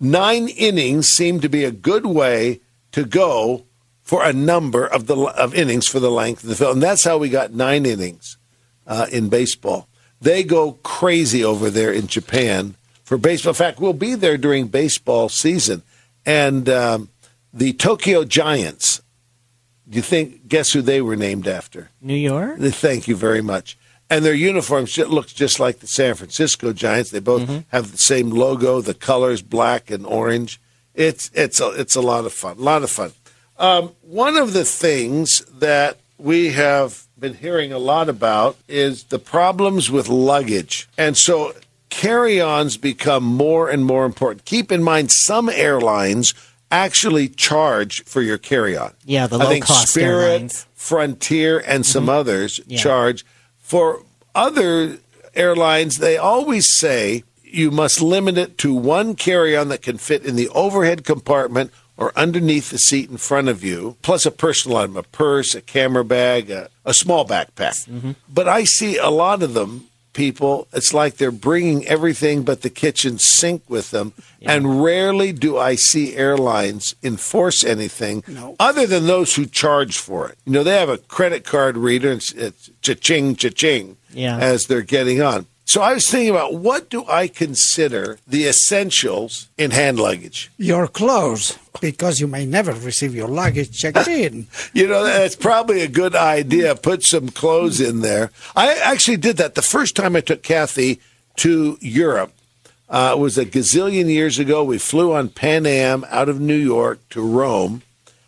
nine innings seem to be a good way to go for a number of the of innings for the length of the field. And that's how we got nine innings uh, in baseball. They go crazy over there in Japan for baseball. In fact, we'll be there during baseball season. And um, the Tokyo Giants, do you think, guess who they were named after? New York? Thank you very much. And their uniforms look just like the San Francisco Giants. They both Mm-hmm. have the same logo, the colors black and orange. It's it's a, it's a lot of fun, a lot of fun. Um, one of the things that we have been hearing a lot about is the problems with luggage. And so carry-ons become more and more important. Keep in mind, some airlines actually charge for your carry-on. Yeah, the I think low-cost Spirit, airlines. Frontier, and some others Yeah. charge. For other airlines, they always say you must limit it to one carry-on that can fit in the overhead compartment or underneath the seat in front of you, plus a personal item, a purse, a camera bag, a, a small backpack. Mm-hmm. But I see a lot of them, people, it's like they're bringing everything but the kitchen sink with them. Yeah. And rarely do I see airlines enforce anything No. other than those who charge for it. You know, they have a credit card reader, and it's, it's cha-ching, cha-ching Yeah. as they're getting on. So I was thinking about, what do I consider the essentials in hand luggage? Your clothes, because you may never receive your luggage checked in. You know, that's probably a good idea. Put some clothes in there. I actually did that the first time I took Kathy to Europe. Uh, it was a gazillion years ago. We flew on Pan Am out of New York to Rome.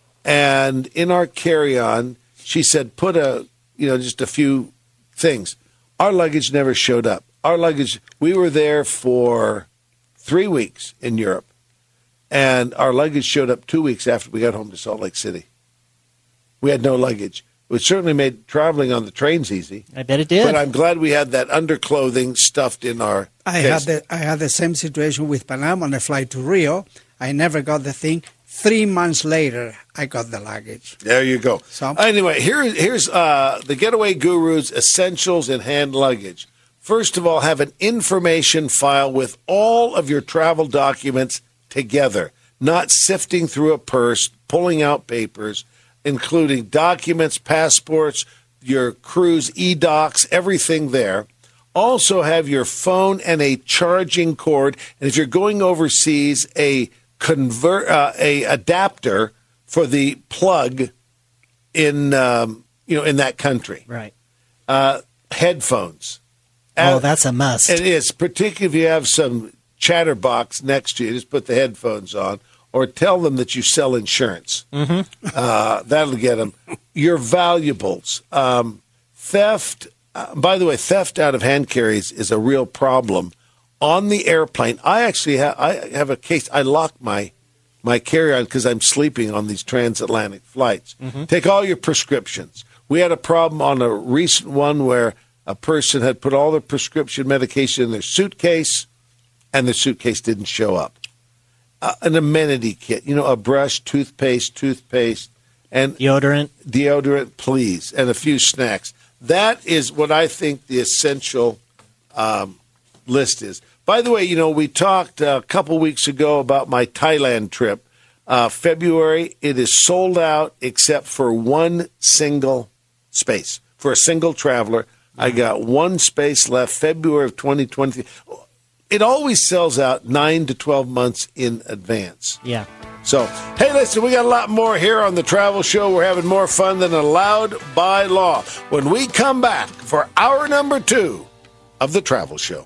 And in our carry-on, she said, put a, you know, just a few things. Our luggage never showed up. Our luggage, we were there for three weeks in Europe. And our luggage showed up two weeks after we got home to Salt Lake City. We had no luggage. It certainly made traveling on the trains easy. I bet it did. But I'm glad we had that underclothing stuffed in our I case. had the I had the same situation with Panama on a flight to Rio. I never got the thing. Three months later, I got the luggage. There you go. So- anyway, here, here's uh, the Getaway Guru's essentials in hand luggage. First of all, have an information file with all of your travel documents together, not sifting through a purse, pulling out papers, including documents, passports, your cruise e-docs, everything there. Also have your phone and a charging cord, and if you're going overseas, a convert uh, a adapter for the plug in um, you know in that country. Right. Uh, headphones. Oh, Uh, that's a must. It is, particularly if you have some chatterbox next to you. Just put the headphones on, or tell them that you sell insurance. Mm-hmm. Uh, that'll get them. Your valuables. Um, theft. Uh, by the way, theft out of hand carries is a real problem on the airplane. I actually ha- I have a case. I lock my my carry-on because I'm sleeping on these transatlantic flights. Mhm. Take all your prescriptions. We had a problem on a recent one where a person had put all their prescription medication in their suitcase, and the suitcase didn't show up. Uh, an amenity kit, you know, a brush, toothpaste, toothpaste, and deodorant, deodorant, please, and a few snacks. That is what I think the essential um, list is. By the way, you know, we talked uh, a couple weeks ago about my Thailand trip. Uh, February, it is sold out except for one single space. For a single traveler, I got one space left, February of twenty twenty. It always sells out nine to twelve months in advance. Yeah. So, hey, listen, we got a lot more here on the Travel Show. We're having more fun than allowed by law when we come back for hour number two of the Travel Show.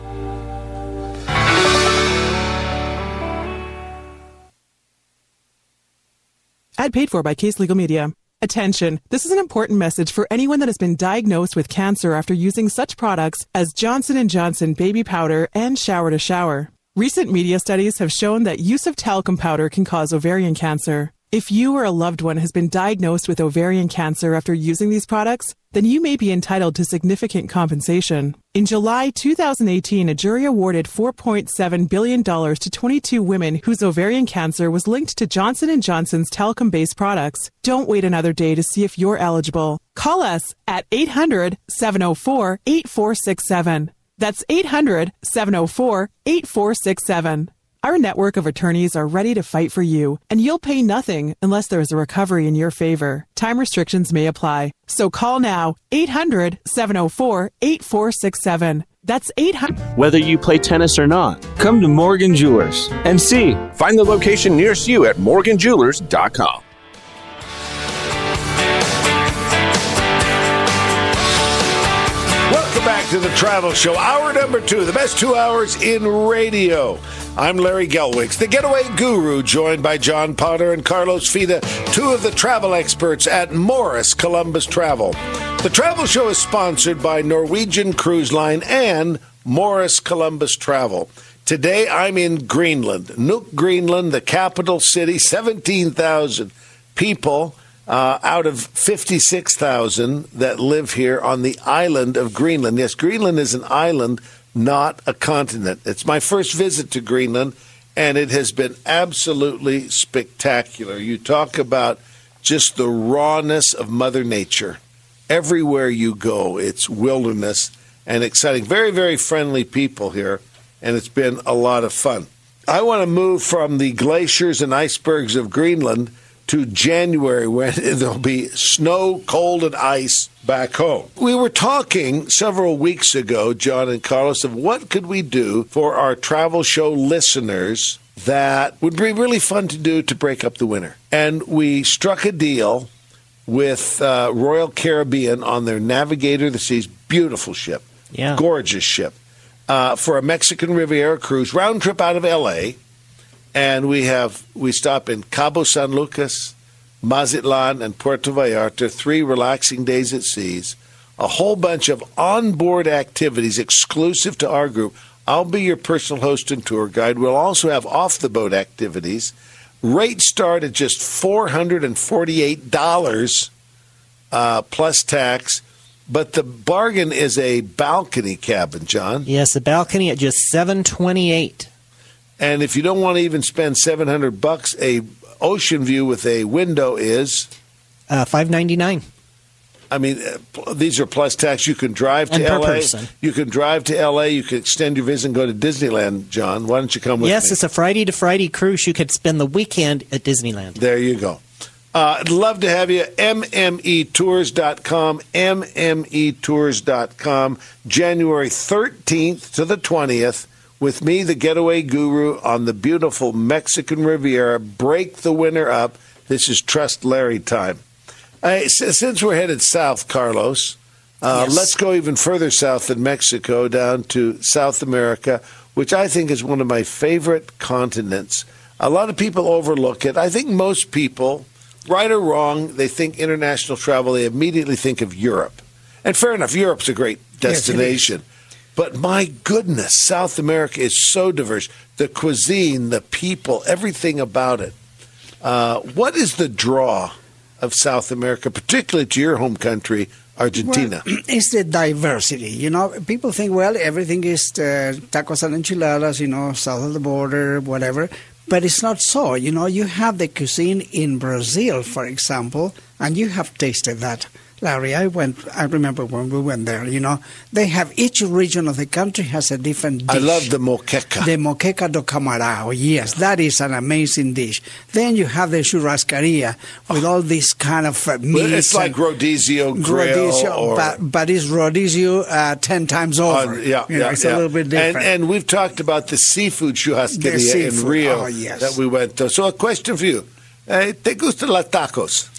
Ad paid for by Case Legal Media. Attention, this is an important message for anyone that has been diagnosed with cancer after using such products as Johnson and Johnson baby powder and shower to shower. Recent media studies have shown that use of talcum powder can cause ovarian cancer. If you or a loved one has been diagnosed with ovarian cancer after using these products, then you may be entitled to significant compensation. In July two thousand eighteen, a jury awarded four point seven billion dollars to twenty-two women whose ovarian cancer was linked to Johnson and Johnson's talcum-based products. Don't wait another day to see if you're eligible. Call us at eight hundred, seven oh four, eight four six seven. That's eight hundred, seven oh four, eight four six seven. Our network of attorneys are ready to fight for you, and you'll pay nothing unless there is a recovery in your favor. Time restrictions may apply. So call now, eight hundred, seven oh four, eight four six seven. That's eight hundred. Whether you play tennis or not, come to Morgan Jewelers and see. Find the location nearest you at morgan jewelers dot com. Welcome back to the Travel Show. Hour number two, the best two hours in radio. I'm Larry Gelwicks, the getaway guru, joined by John Potter and Carlos Fida, two of the travel experts at Morris Columbus Travel. The Travel Show is sponsored by Norwegian Cruise Line and Morris Columbus Travel. Today I'm in Greenland, Nuuk, Greenland, the capital city, seventeen thousand people uh, out of fifty-six thousand that live here on the island of Greenland. Yes, Greenland is an island, not a continent. It's my first visit to Greenland, and it has been absolutely spectacular. You talk about just the rawness of Mother Nature. Everywhere you go, it's wilderness and exciting. Very, very friendly people here, and it's been a lot of fun. I want to move from the glaciers and icebergs of Greenland to January, when there'll be snow, cold, and ice back home. We were talking several weeks ago, John and Carlos, of what could we do for our travel show listeners that would be really fun to do to break up the winter. And we struck a deal with uh, Royal Caribbean on their Navigator of the Seas, beautiful ship, yeah, gorgeous ship, uh, for a Mexican Riviera cruise, round trip out of L A, and we have we stop in Cabo San Lucas, Mazatlan, and Puerto Vallarta, three relaxing days at seas, a whole bunch of onboard activities exclusive to our group. I'll be your personal host and tour guide. We'll also have off-the-boat activities. Rates start at just four hundred forty-eight dollars uh, plus tax, but the bargain is a balcony cabin, John. Yes, a balcony at just seven hundred twenty-eight dollars. And if you don't want to even spend seven hundred bucks, a ocean view with a window is uh, five hundred ninety-nine dollars. I mean, uh, these are plus tax. You can drive to and per L A. person. You can drive to L A. You can extend your visit and go to Disneyland, John. Why don't you come with yes, me? Yes, it's a Friday to Friday cruise. You could spend the weekend at Disneyland. There you go. Uh, I'd love to have you. M M E tours dot com, M M E tours dot com, January thirteenth to the twentieth, with me, the getaway guru, on the beautiful Mexican Riviera. Break the winter up. This is Trust Larry time. Uh, since we're headed south, Carlos, uh, yes. let's go even further south than Mexico, down to South America, which I think is one of my favorite continents. A lot of people overlook it. I think most people, right or wrong, they think international travel, they immediately think of Europe. And fair enough, Europe's a great destination. Yes, but my goodness, South America is so diverse. The cuisine, the people, everything about it. Uh, what is the draw of South America, particularly to your home country, Argentina? Well, it's the diversity. You know, people think, well, everything is uh, tacos and enchiladas, you know, south of the border, whatever. But it's not so. You know, you have the cuisine in Brazil, for example, and you have tasted that. Larry, I went. I remember when we went there. You know, they have each region of the country has a different dish. I love the moqueca. The moqueca do camarão. Yes, that is an amazing dish. Then you have the churrascaria with all this kind of uh, meats. Well, it's like rodizio grill, rodizio, or, but, but it's rodizio uh, ten times over. Uh, yeah, you know, yeah, it's yeah. a little bit different. And, and we've talked about the seafood churrascaria seafood. in Rio Oh, yes. that we went to. So a question for you: uh, ¿Te gustan los tacos?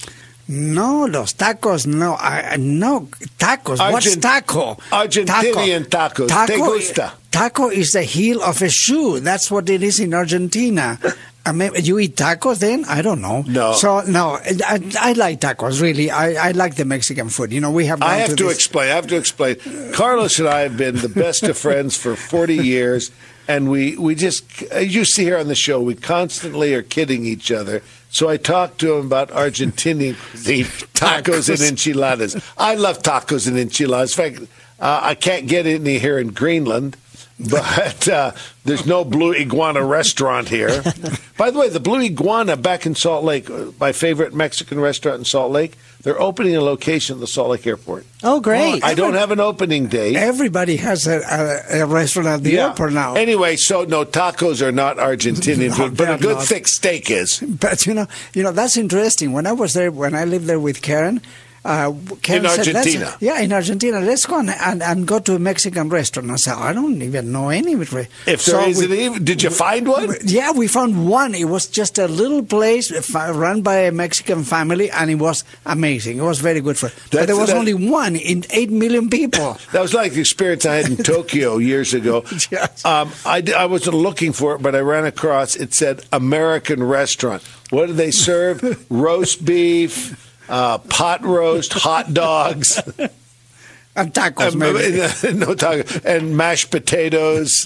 No, los tacos, no, I, no, tacos, Argent- what's taco? Argentinian tacos, taco, ¿te gusta? Taco is the heel of a shoe, that's what it is in Argentina. I mean, you eat tacos then? I don't know. No. So, no, I, I like tacos, really. I, I like the Mexican food. You know, we have gone I have to, to this- explain. I have to explain. Carlos and I have been the best of friends for forty years, and we, we just, as you see here on the show, we constantly are kidding each other. So I talked to him about Argentinian cuisine, tacos and enchiladas. I love tacos and enchiladas. In fact, uh, I can't get any here in Greenland, But uh, there's no Blue Iguana restaurant here. By the way, the Blue Iguana back in Salt Lake, uh, my favorite Mexican restaurant in Salt Lake, they're opening a location at the Salt Lake Airport. Oh, great. I don't have an opening date. Everybody has a, a, a restaurant at the Yeah. airport now. Anyway, so no, tacos are not Argentinian No, food, but a they're good not. thick steak is. But you know, you know that's interesting. When I was there, when I lived there with Karen, uh, Karen In said, "Let's- Argentina. yeah, in Argentina, let's go and, and, and go to a Mexican restaurant. I said, I don't even know any. Re- If there isn't even, did you find one? Yeah, we found one. It was just a little place fi- run by a Mexican family, and it was amazing. It was very good for. But That's- there was that- only one in eight million people. That was like the experience I had in Tokyo years ago. Um, I, d- I wasn't looking for it, but I ran across, it said American restaurant. What do they serve? Roast beef, uh, pot roast, hot dogs. And tacos, Um, maybe. no tacos. And mashed potatoes.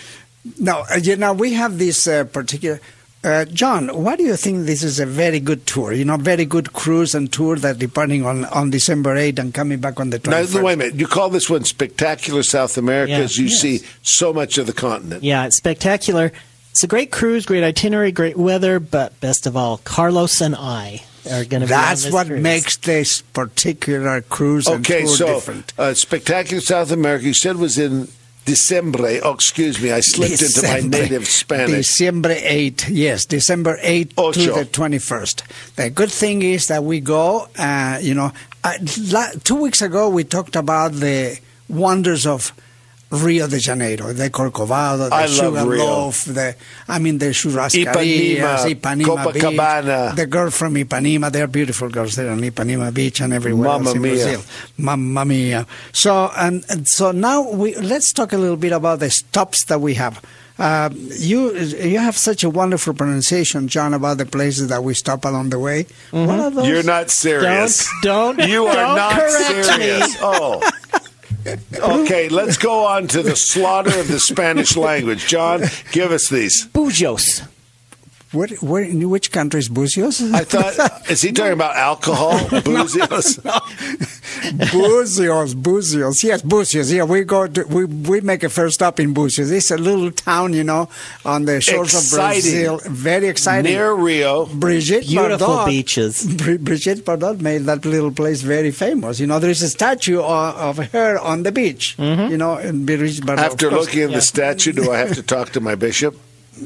No, uh, you know, we have this uh, particular. Uh, John, why do you think this is a very good tour? You know, very good cruise and tour that departing on, on December eighth and coming back on the Now, twenty-first. wait a minute. You call this one Spectacular South America Yeah. as you Yes. see so much of the continent. Yeah, it's spectacular. It's a great cruise, great itinerary, great weather, but best of all, Carlos and I are going to be on That's this what cruise. makes this particular cruise and Okay, tour so different. uh, Spectacular South America, you said was in December. Oh, excuse me. I slipped into my December- native Spanish. December eighth, yes, December eighth to Ocho. the twenty-first. The good thing is that we go, uh, you know, uh, la- two weeks ago we talked about the wonders of Rio de Janeiro, the Corcovado, the I love sugar Rio. loaf, the, I mean, the churrascarias, Ipanema, Ipanema Beach, Copacabana. the girl from Ipanema, they're beautiful girls there on Ipanema Beach and everywhere Mamma else in mia. Brazil. Mamma mia. So, and, and so now we let's talk a little bit about the stops that we have. Uh, you you have such a wonderful pronunciation, John, about the places that we stop along the way. What are those? You're not serious. Don't, don't, You are don't not correct serious. me. Oh. Okay, let's go on to the slaughter of the Spanish language. John, give us these. Bujos. What, where, in which country is Bucios? I thought, is he talking about alcohol? Buzios? Bucios, Bucios. Yes, Bucios. Yeah, we go to, we, we make a first stop in Bucios. It's a little town, you know, on the shores Exciting. of Brazil. Very exciting. Near Rio. Brigitte Beautiful Bardot, beaches. Bri- Brigitte Bardot made that little place very famous. You know, there is a statue of, of her on the beach. Mm-hmm. You know, in Brigitte Bardot. After Of course, looking at yeah. the statue, do I have to talk to my bishop?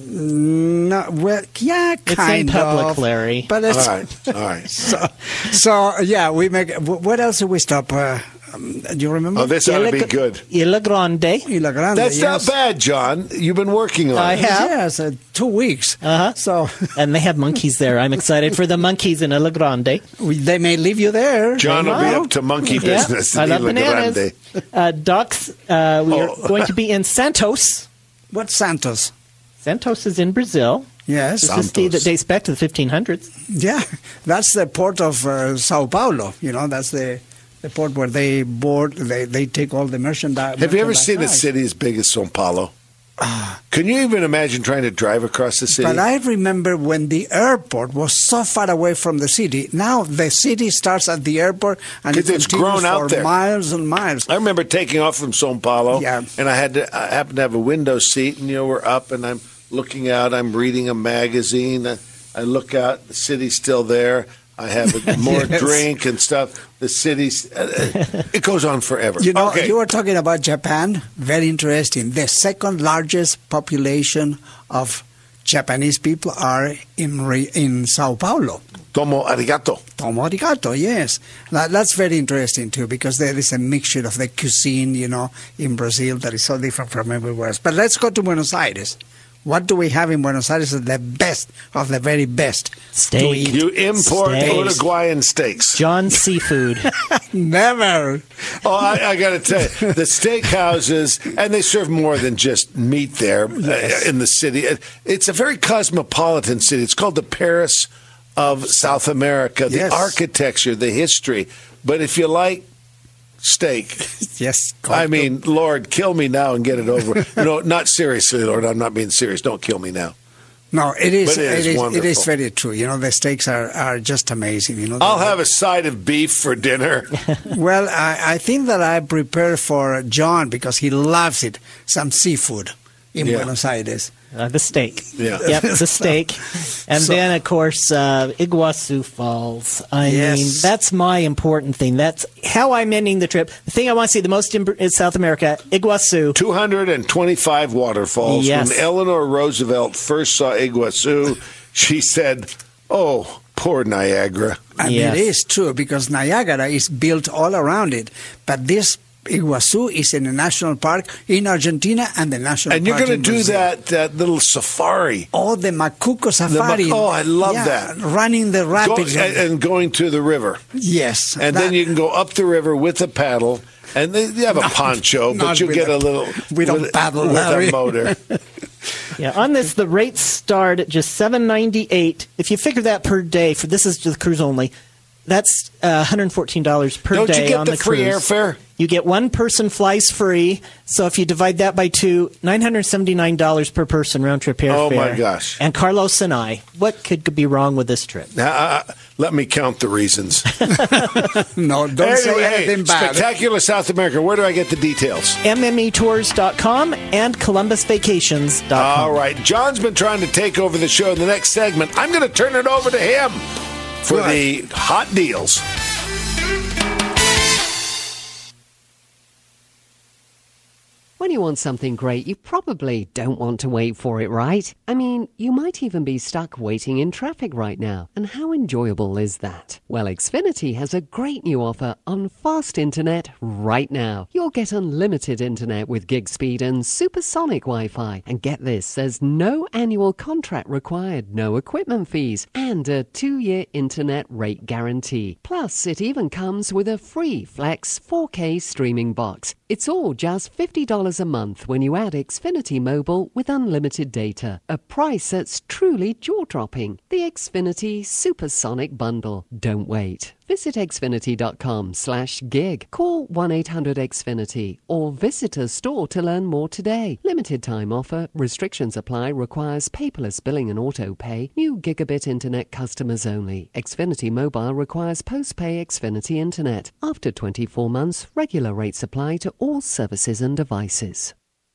No, well, yeah, It's kind in public, of. Larry. But All it's, right, all right. so, so yeah, we make. wh- What else did we stop? Uh, um, do you remember? Oh, this ought to be Isla- good. Isla Grande. Isla Grande. That's yes. not bad, John. You've been working on I it. have. Yes, uh, two weeks. Uh-huh. So And they have monkeys there. I'm excited for the monkeys in Isla Grande. we, they may leave you there. John will be Well, up to monkey Yeah, business. I in love Isla bananas. Grande. Uh, Docs, uh, we are Oh. going to be in Santos. What's Santos? Santos is in Brazil. Yes. This is a city that dates back to the fifteen hundreds. Yeah, that's the port of uh, Sao Paulo. You know, that's the the port where they board. They they take all the merchandise. Have you ever merchandise seen a out. city as big as São Paulo? Can you even imagine trying to drive across the city? But I remember when the airport was so far away from the city. Now the city starts at the airport and it 'Cause it's continues grown out for there. miles and miles. I remember taking off from São Paulo, Yeah. and I had to, I happened to have a window seat, and you know we're up, and I'm looking out, I'm reading a magazine, I, I look out, the city's still there. I have a, more Yes. drink and stuff. The city's, uh, it goes on forever. You know, okay. you were talking about Japan. Very interesting. The second largest population of Japanese people are in Re- in Sao Paulo. Tomo arigato. Tomo arigato, yes. That, that's very interesting too, because there is a mixture of the cuisine, you know, in Brazil that is so different from everywhere else. But let's go to Buenos Aires. What do we have in Buenos Aires? Is the best of the very best. Steak. To eat. You import Steaks. Uruguayan steaks. John Seafood. Never. Oh, I, I got to tell you, the steakhouses, and they serve more than just meat there uh, in the city. It, it's a very cosmopolitan city. It's called the Paris of South America. The Yes. architecture, the history. But if you like steak, Yes. I mean, Lord, kill me now and get it over. No, not seriously, Lord. I'm not being serious. Don't kill me now. No, it is. But it is it is, it is wonderful. very true. You know, the steaks are, are just amazing. You know, I'll The- have a side of beef for dinner. Well, I, I think that I prepare for John because he loves it. Some seafood in Yeah. Buenos Aires. Uh, the steak. Yeah. Yep, the steak. And So- then, of course, uh, Iguazu Falls. I Yes. mean, that's my important thing. That's how I'm ending the trip. The thing I want to see the most in, in South America, Iguazu. two hundred twenty-five waterfalls. Yes. When Eleanor Roosevelt first saw Iguazu, she said, oh, poor Niagara. And Yes. it is true because Niagara is built all around it. But this Iguazu is in a national park in Argentina and the national And you're park going in to do Brazil. that, that little safari. Oh, the Macuco Safari. Mac- oh, I love Yeah, that. Running the Go, rapids. and, and going to the river. Yes. And that- then you can go up the river with a paddle. And they, you have a poncho, but not you with get a- a little we don't with, paddle, with Larry. a motor. Yeah, on this, the rates start at just seven ninety-eight. If you figure that per day, for this is just cruise only, that's uh, one hundred fourteen dollars per Don't you day get on the the, free cruise. airfare? You get one person flies free. So if you divide that by two, nine hundred seventy-nine dollars per person round trip airfare. Oh, my gosh. And Carlos and I, what could be wrong with this trip? Now, uh, let me count the reasons. no, don't Anyway, say hey, anything bad. Spectacular South America. Where do I get the details? M M E tours dot com and columbus vacations dot com. All right. John's been trying to take over the show in the next segment. I'm going to turn it over to him for Good. the hot deals. When you want something great, you probably don't want to wait for it, right? I mean, you might even be stuck waiting in traffic right now. And how enjoyable is that? Well, Xfinity has a great new offer on fast internet right now. You'll get unlimited internet with gig speed and supersonic Wi-Fi. And get this, there's no annual contract required, no equipment fees, and a two-year internet rate guarantee. Plus, it even comes with a free Flex four K streaming box. It's all just fifty dollars a month when you add Xfinity Mobile with unlimited data. A price that's truly jaw-dropping. The Xfinity Supersonic Bundle. Don't wait. Visit xfinity.com slash gig. Call one eight hundred X Finity or visit a store to learn more today. Limited time offer. Restrictions apply. Requires paperless billing and auto pay. New gigabit internet customers only. Xfinity Mobile requires post-pay Xfinity Internet. After twenty-four months, regular rates apply to all services and devices.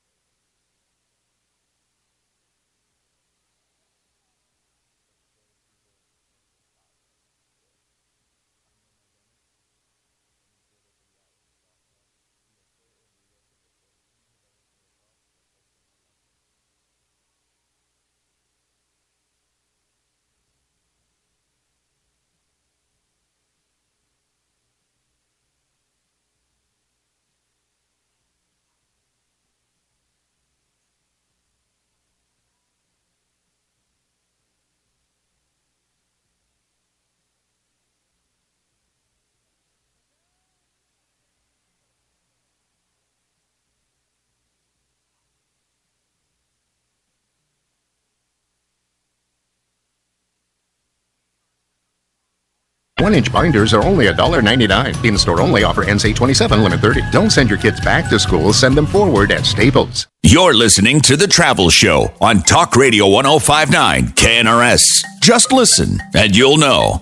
One-inch binders are only one dollar ninety-nine. In-store only. Offer ends eight twenty-seven, limit thirty. Don't send your kids back to school. Send them forward at Staples. You're listening to The Travel Show on Talk Radio ten fifty-nine K N R S. Just listen and you'll know.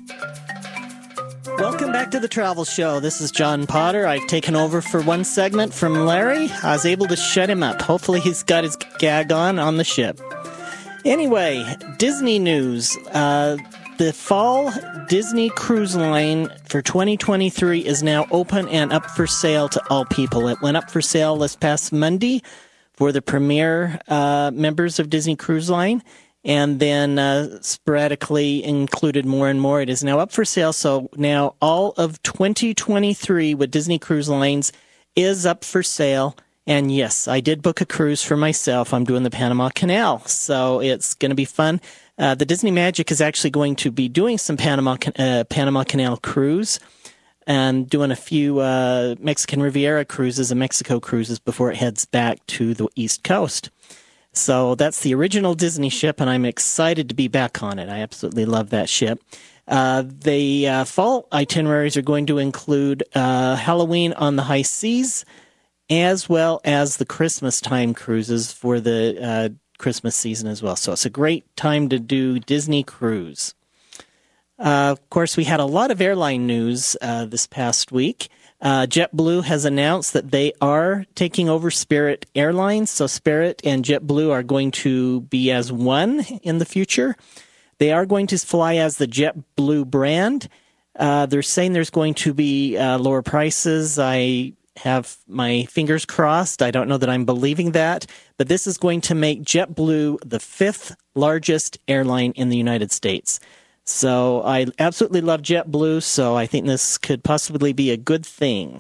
Welcome back to the Travel Show. This is John Potter. I've taken over for one segment from Larry. I was able to shut him up. Hopefully he's got his gag on on the ship. Anyway, Disney news. Uh, the fall Disney Cruise Line for twenty twenty-three is now open and up for sale to all people. It went up for sale this past Monday for the premier uh, members of Disney Cruise Line, and then uh, sporadically included more and more. It is now up for sale, so now all of twenty twenty-three with Disney Cruise Lines is up for sale. And yes, I did book a cruise for myself. I'm doing the Panama Canal, so it's going to be fun. Uh, the Disney Magic is actually going to be doing some Panama uh, Panama Canal cruise and doing a few uh, Mexican Riviera cruises and Mexico cruises before it heads back to the East Coast. So that's the original Disney ship, and I'm excited to be back on it. I absolutely love that ship. Uh, the uh, fall itineraries are going to include uh, Halloween on the High Seas, as well as the Christmas time cruises for the uh, Christmas season as well. So it's a great time to do Disney Cruise. Uh, of course, we had a lot of airline news uh, this past week. Uh, JetBlue has announced that they are taking over Spirit Airlines. So Spirit and JetBlue are going to be as one in the future. They are going to fly as the JetBlue brand. Uh, they're saying there's going to be uh, lower prices. I have my fingers crossed. I don't know that I'm believing that, but this is going to make JetBlue the fifth largest airline in the United States. So I absolutely love JetBlue, so I think this could possibly be a good thing.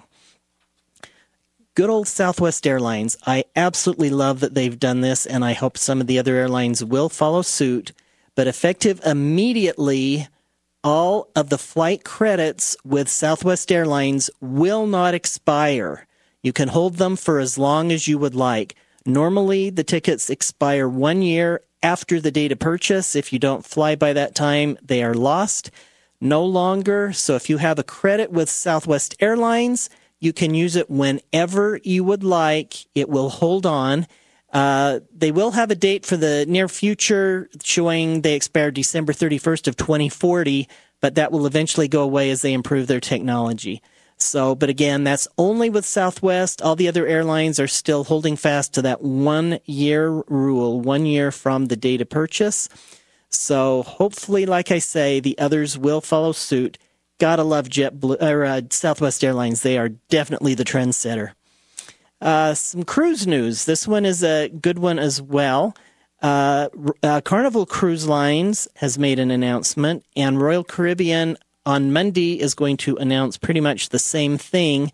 Good old Southwest Airlines. I absolutely love that they've done this, and I hope some of the other airlines will follow suit. But effective immediately, all of the flight credits with Southwest Airlines will not expire. You can hold them for as long as you would like. Normally, the tickets expire one year after the date of purchase. If you don't fly by that time, they are lost. No longer. So if you have a credit with Southwest Airlines, you can use it whenever you would like. It will hold on. Uh, they will have a date for the near future showing they expire December thirty-first of twenty forty, but that will eventually go away as they improve their technology. So, but again, that's only with Southwest. All the other airlines are still holding fast to that one-year rule, one year from the date of purchase. So hopefully, like I say, the others will follow suit. Gotta love JetBlue or uh, Southwest Airlines. They are definitely the trendsetter. Uh, some cruise news. This one is a good one as well. Uh, uh, Carnival Cruise Lines has made an announcement, and Royal Caribbean on Monday is going to announce pretty much the same thing.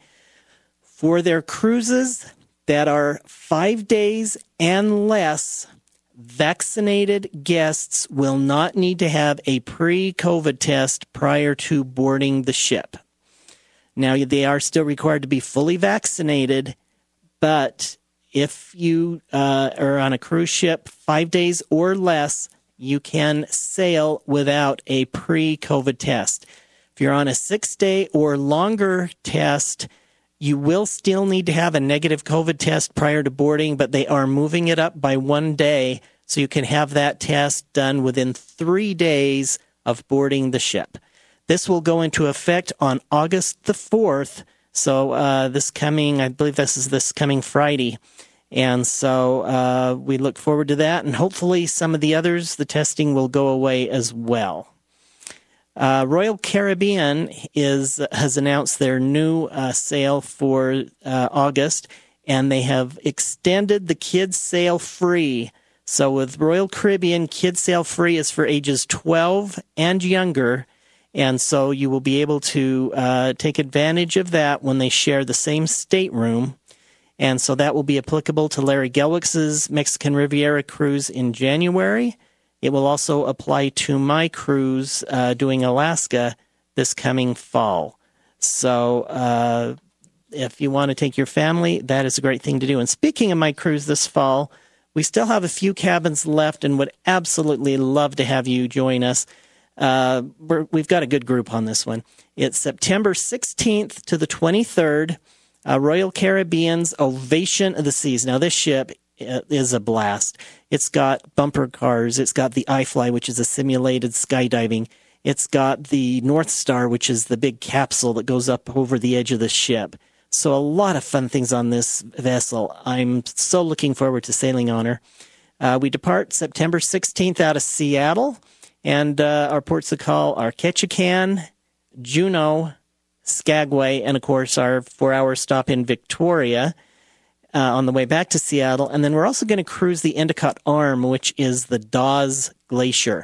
For their cruises that are five days and less, vaccinated guests will not need to have a pre-COVID test prior to boarding the ship. Now, they are still required to be fully vaccinated, but if you uh, are on a cruise ship five days or less, you can sail without a pre-COVID test. If you're on a six-day or longer test, you will still need to have a negative COVID test prior to boarding, but they are moving it up by one day, so you can have that test done within three days of boarding the ship. This will go into effect on August the fourth, so uh, this coming, I believe this is this coming Friday. And so uh, we look forward to that, and hopefully some of the others, the testing will go away as well. Uh, Royal Caribbean is has announced their new uh, sale for uh, August, and they have extended the kids sail free. So with Royal Caribbean, kids sail free is for ages twelve and younger, and so you will be able to uh, take advantage of that when they share the same stateroom. And so that will be applicable to Larry Gelwicks's Mexican Riviera cruise in January. It will also apply to my cruise uh, doing Alaska this coming fall. So uh, if you want to take your family, that is a great thing to do. And speaking of my cruise this fall, we still have a few cabins left and would absolutely love to have you join us. Uh, we're, we've got a good group on this one. It's September sixteenth to the twenty-third, uh, Royal Caribbean's Ovation of the Seas. Now, this ship is a blast. It's got bumper cars. It's got the iFly, which is a simulated skydiving. It's got the North Star, which is the big capsule that goes up over the edge of the ship. So a lot of fun things on this vessel. I'm so looking forward to sailing on her. Uh, we depart September sixteenth out of Seattle, and uh, our ports of call are Ketchikan, Juneau, Skagway, and of course our four-hour stop in Victoria uh, on the way back to Seattle. And then we're also going to cruise the Endicott Arm, which is the Dawes Glacier.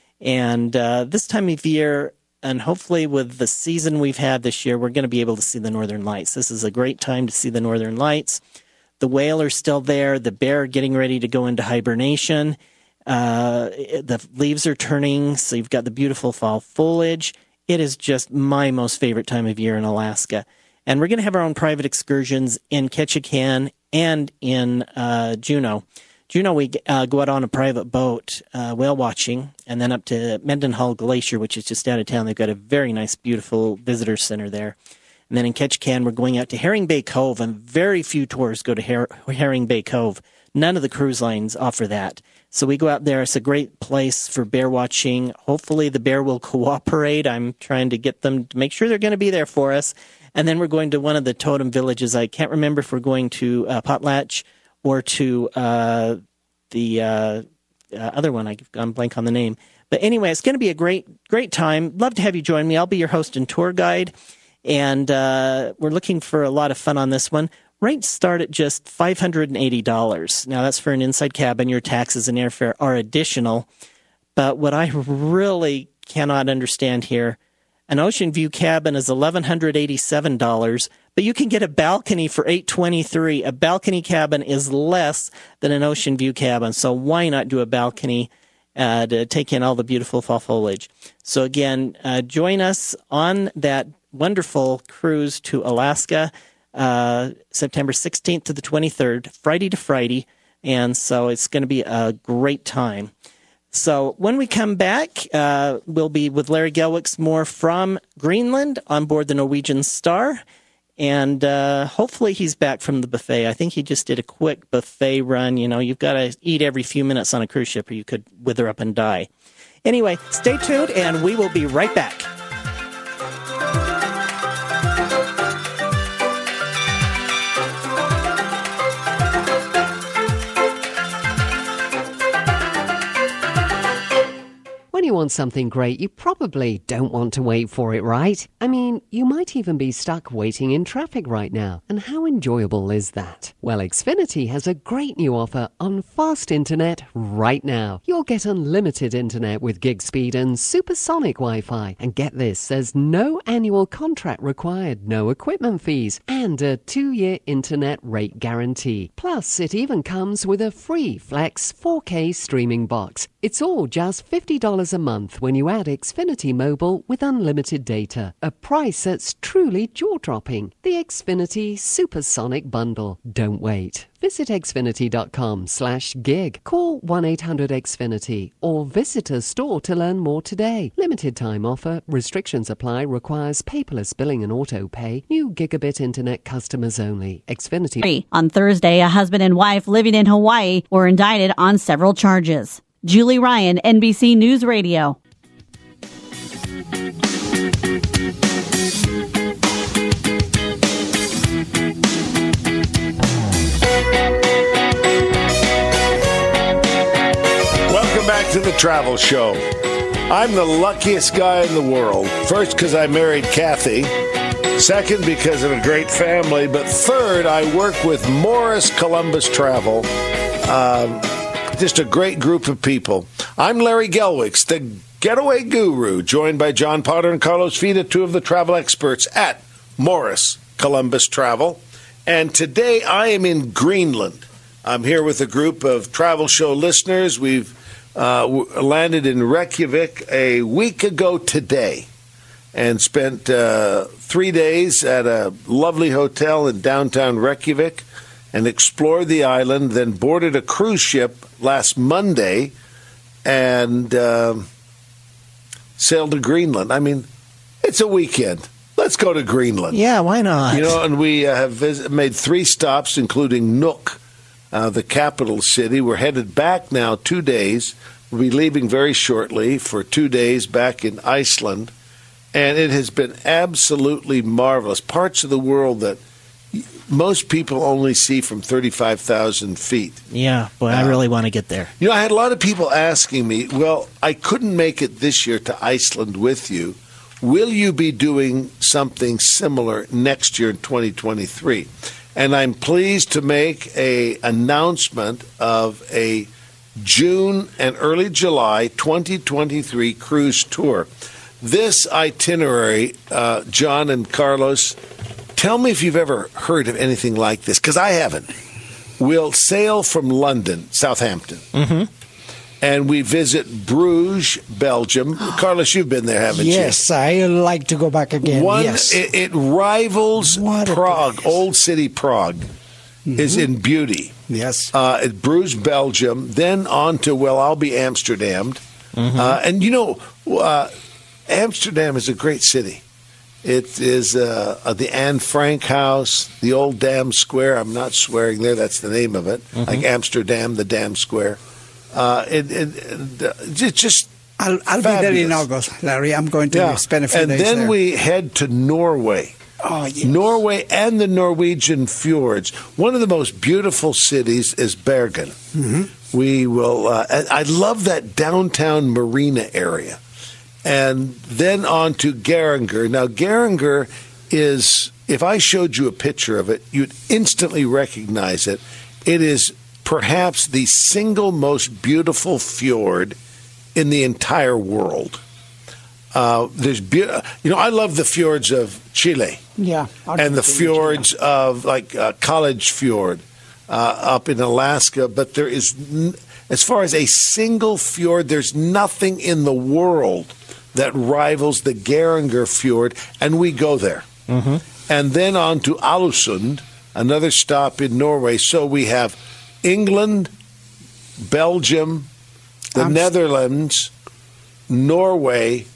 And uh, this time of year, and hopefully with the season we've had this year, we're going to be able to see the Northern Lights. This is a great time to see the Northern Lights. The whale are still there. The bear are getting ready to go into hibernation. Uh, the leaves are turning, so you've got the beautiful fall foliage. It is just my most favorite time of year in Alaska. And we're going to have our own private excursions in Ketchikan and in uh, Juneau. Juneau, we uh, go out on a private boat, uh, whale watching, and then up to Mendenhall Glacier, which is just out of town. They've got a very nice, beautiful visitor center there. And then in Ketchikan, we're going out to Herring Bay Cove, and very few tours go to Her- Herring Bay Cove. None of the cruise lines offer that. So we go out there. It's a great place for bear watching. Hopefully the bear will cooperate. I'm trying to get them to make sure they're going to be there for us. And then we're going to one of the totem villages. I can't remember if we're going to uh, Potlatch or to uh, the uh, uh, other one. I've gone blank on the name. But anyway, it's going to be a great, great time. Love to have you join me. I'll be your host and tour guide. And uh, we're looking for a lot of fun on this one. Rates start at just five hundred eighty dollars. Now, that's for an inside cabin. Your taxes and airfare are additional. But what I really cannot understand here, an Ocean View cabin is one thousand one hundred eighty-seven dollars, but you can get a balcony for eight hundred twenty-three dollars. A balcony cabin is less than an Ocean View cabin, so why not do a balcony uh, to take in all the beautiful fall foliage? So again, uh, join us on that wonderful cruise to Alaska, uh, September sixteenth to the twenty-third, Friday to Friday, and so it's going to be a great time. So when we come back, uh, we'll be with Larry Gelwicks more from Greenland on board the Norwegian Star. And uh, hopefully he's back from the buffet. I think he just did a quick buffet run. You know, you've got to eat every few minutes on a cruise ship or you could wither up and die. Anyway, stay tuned and we will be right back. When you want something great, you probably don't want to wait for it, right? I mean, you might even be stuck waiting in traffic right now. And how enjoyable is that? Well, Xfinity has a great new offer on fast internet right now. You'll get unlimited internet with gig speed and supersonic Wi-Fi. And get this, there's no annual contract required, no equipment fees, and a two-year internet rate guarantee. Plus, it even comes with a free Flex four K streaming box. It's all just fifty dollars a month when you add Xfinity Mobile with unlimited data. A price that's truly jaw-dropping. The Xfinity Supersonic Bundle. Don't wait. Visit xfinity.com slash gig. Call one eight hundred X Finity or visit a store to learn more today. Limited time offer. Restrictions apply. Requires paperless billing and auto pay. New gigabit internet customers only. Xfinity. On Thursday, a husband and wife living in Hawaii were indicted on several charges. Julie Ryan, N B C News Radio. Welcome back to the Travel Show. I'm the luckiest guy in the world. First, because I married Kathy. Second, because of a great family. But third, I work with Morris Columbus Travel. Um, just a great group of people. I'm Larry Gelwicks, the getaway guru, joined by John Potter and Carlos Vida, two of the travel experts at Morris Columbus Travel. And today I am in Greenland. I'm here with a group of Travel Show listeners. We've uh, w- landed in Reykjavik a week ago today and spent uh, three days at a lovely hotel in downtown Reykjavik and explored the island, then boarded a cruise ship last Monday and uh, sailed to Greenland. I mean, it's a weekend. Let's go to Greenland. Yeah, why not? You know, and we uh, have vis- made three stops, including Nuuk, uh, the capital city. We're headed back now two days. We'll be leaving very shortly for two days back in Iceland. And it has been absolutely marvelous. Parts of the world that most people only see from thirty-five thousand feet. Yeah, boy, I really want to get there. You know, I had a lot of people asking me, well, I couldn't make it this year to Iceland with you. Will you be doing something similar next year in twenty twenty-three? And I'm pleased to make a announcement of a June and early July twenty twenty-three cruise tour. This itinerary, uh, John and Carlos, tell me if you've ever heard of anything like this, because I haven't. We'll sail from London, Southampton, Mm-hmm. and we visit Bruges, Belgium. Carlos, you've been there, haven't Yes, you? I like to go back again. One, yes. it, it rivals Prague, Old City Prague, mm-hmm. is in beauty. Yes. Uh, at Bruges, Belgium, then on to, well, I'll be Amsterdam. Mm-hmm. Uh, and, you know, uh, Amsterdam is a great city. It is uh, uh, the Anne Frank House, the Old Dam Square. I'm not swearing there. That's the name of it. Mm-hmm. Like Amsterdam, the Dam Square. Uh, it, it, it, it just I'll, I'll be there in August, Larry. I'm going to yeah. spend a few and days then there. we head to Norway. Oh, yes. Norway and the Norwegian fjords. One of the most beautiful cities is Bergen. Mm-hmm. We will. Uh, I I love that downtown marina area, and then on to Geringer. Now, Geringer is. If I showed you a picture of it, you'd instantly recognize it. It is perhaps the single most beautiful fjord in the entire world. Uh, there's, be- you know, I love the fjords of Chile. Yeah. And the fjords of, like, uh, College Fjord uh, up in Alaska. But there is, n- as far as a single fjord, there's nothing in the world that rivals the Geringer Fjord, and we go there. Mm-hmm. And then on to Ålesund, another stop in Norway. So we have England, Belgium, the I'm- Netherlands, Norway,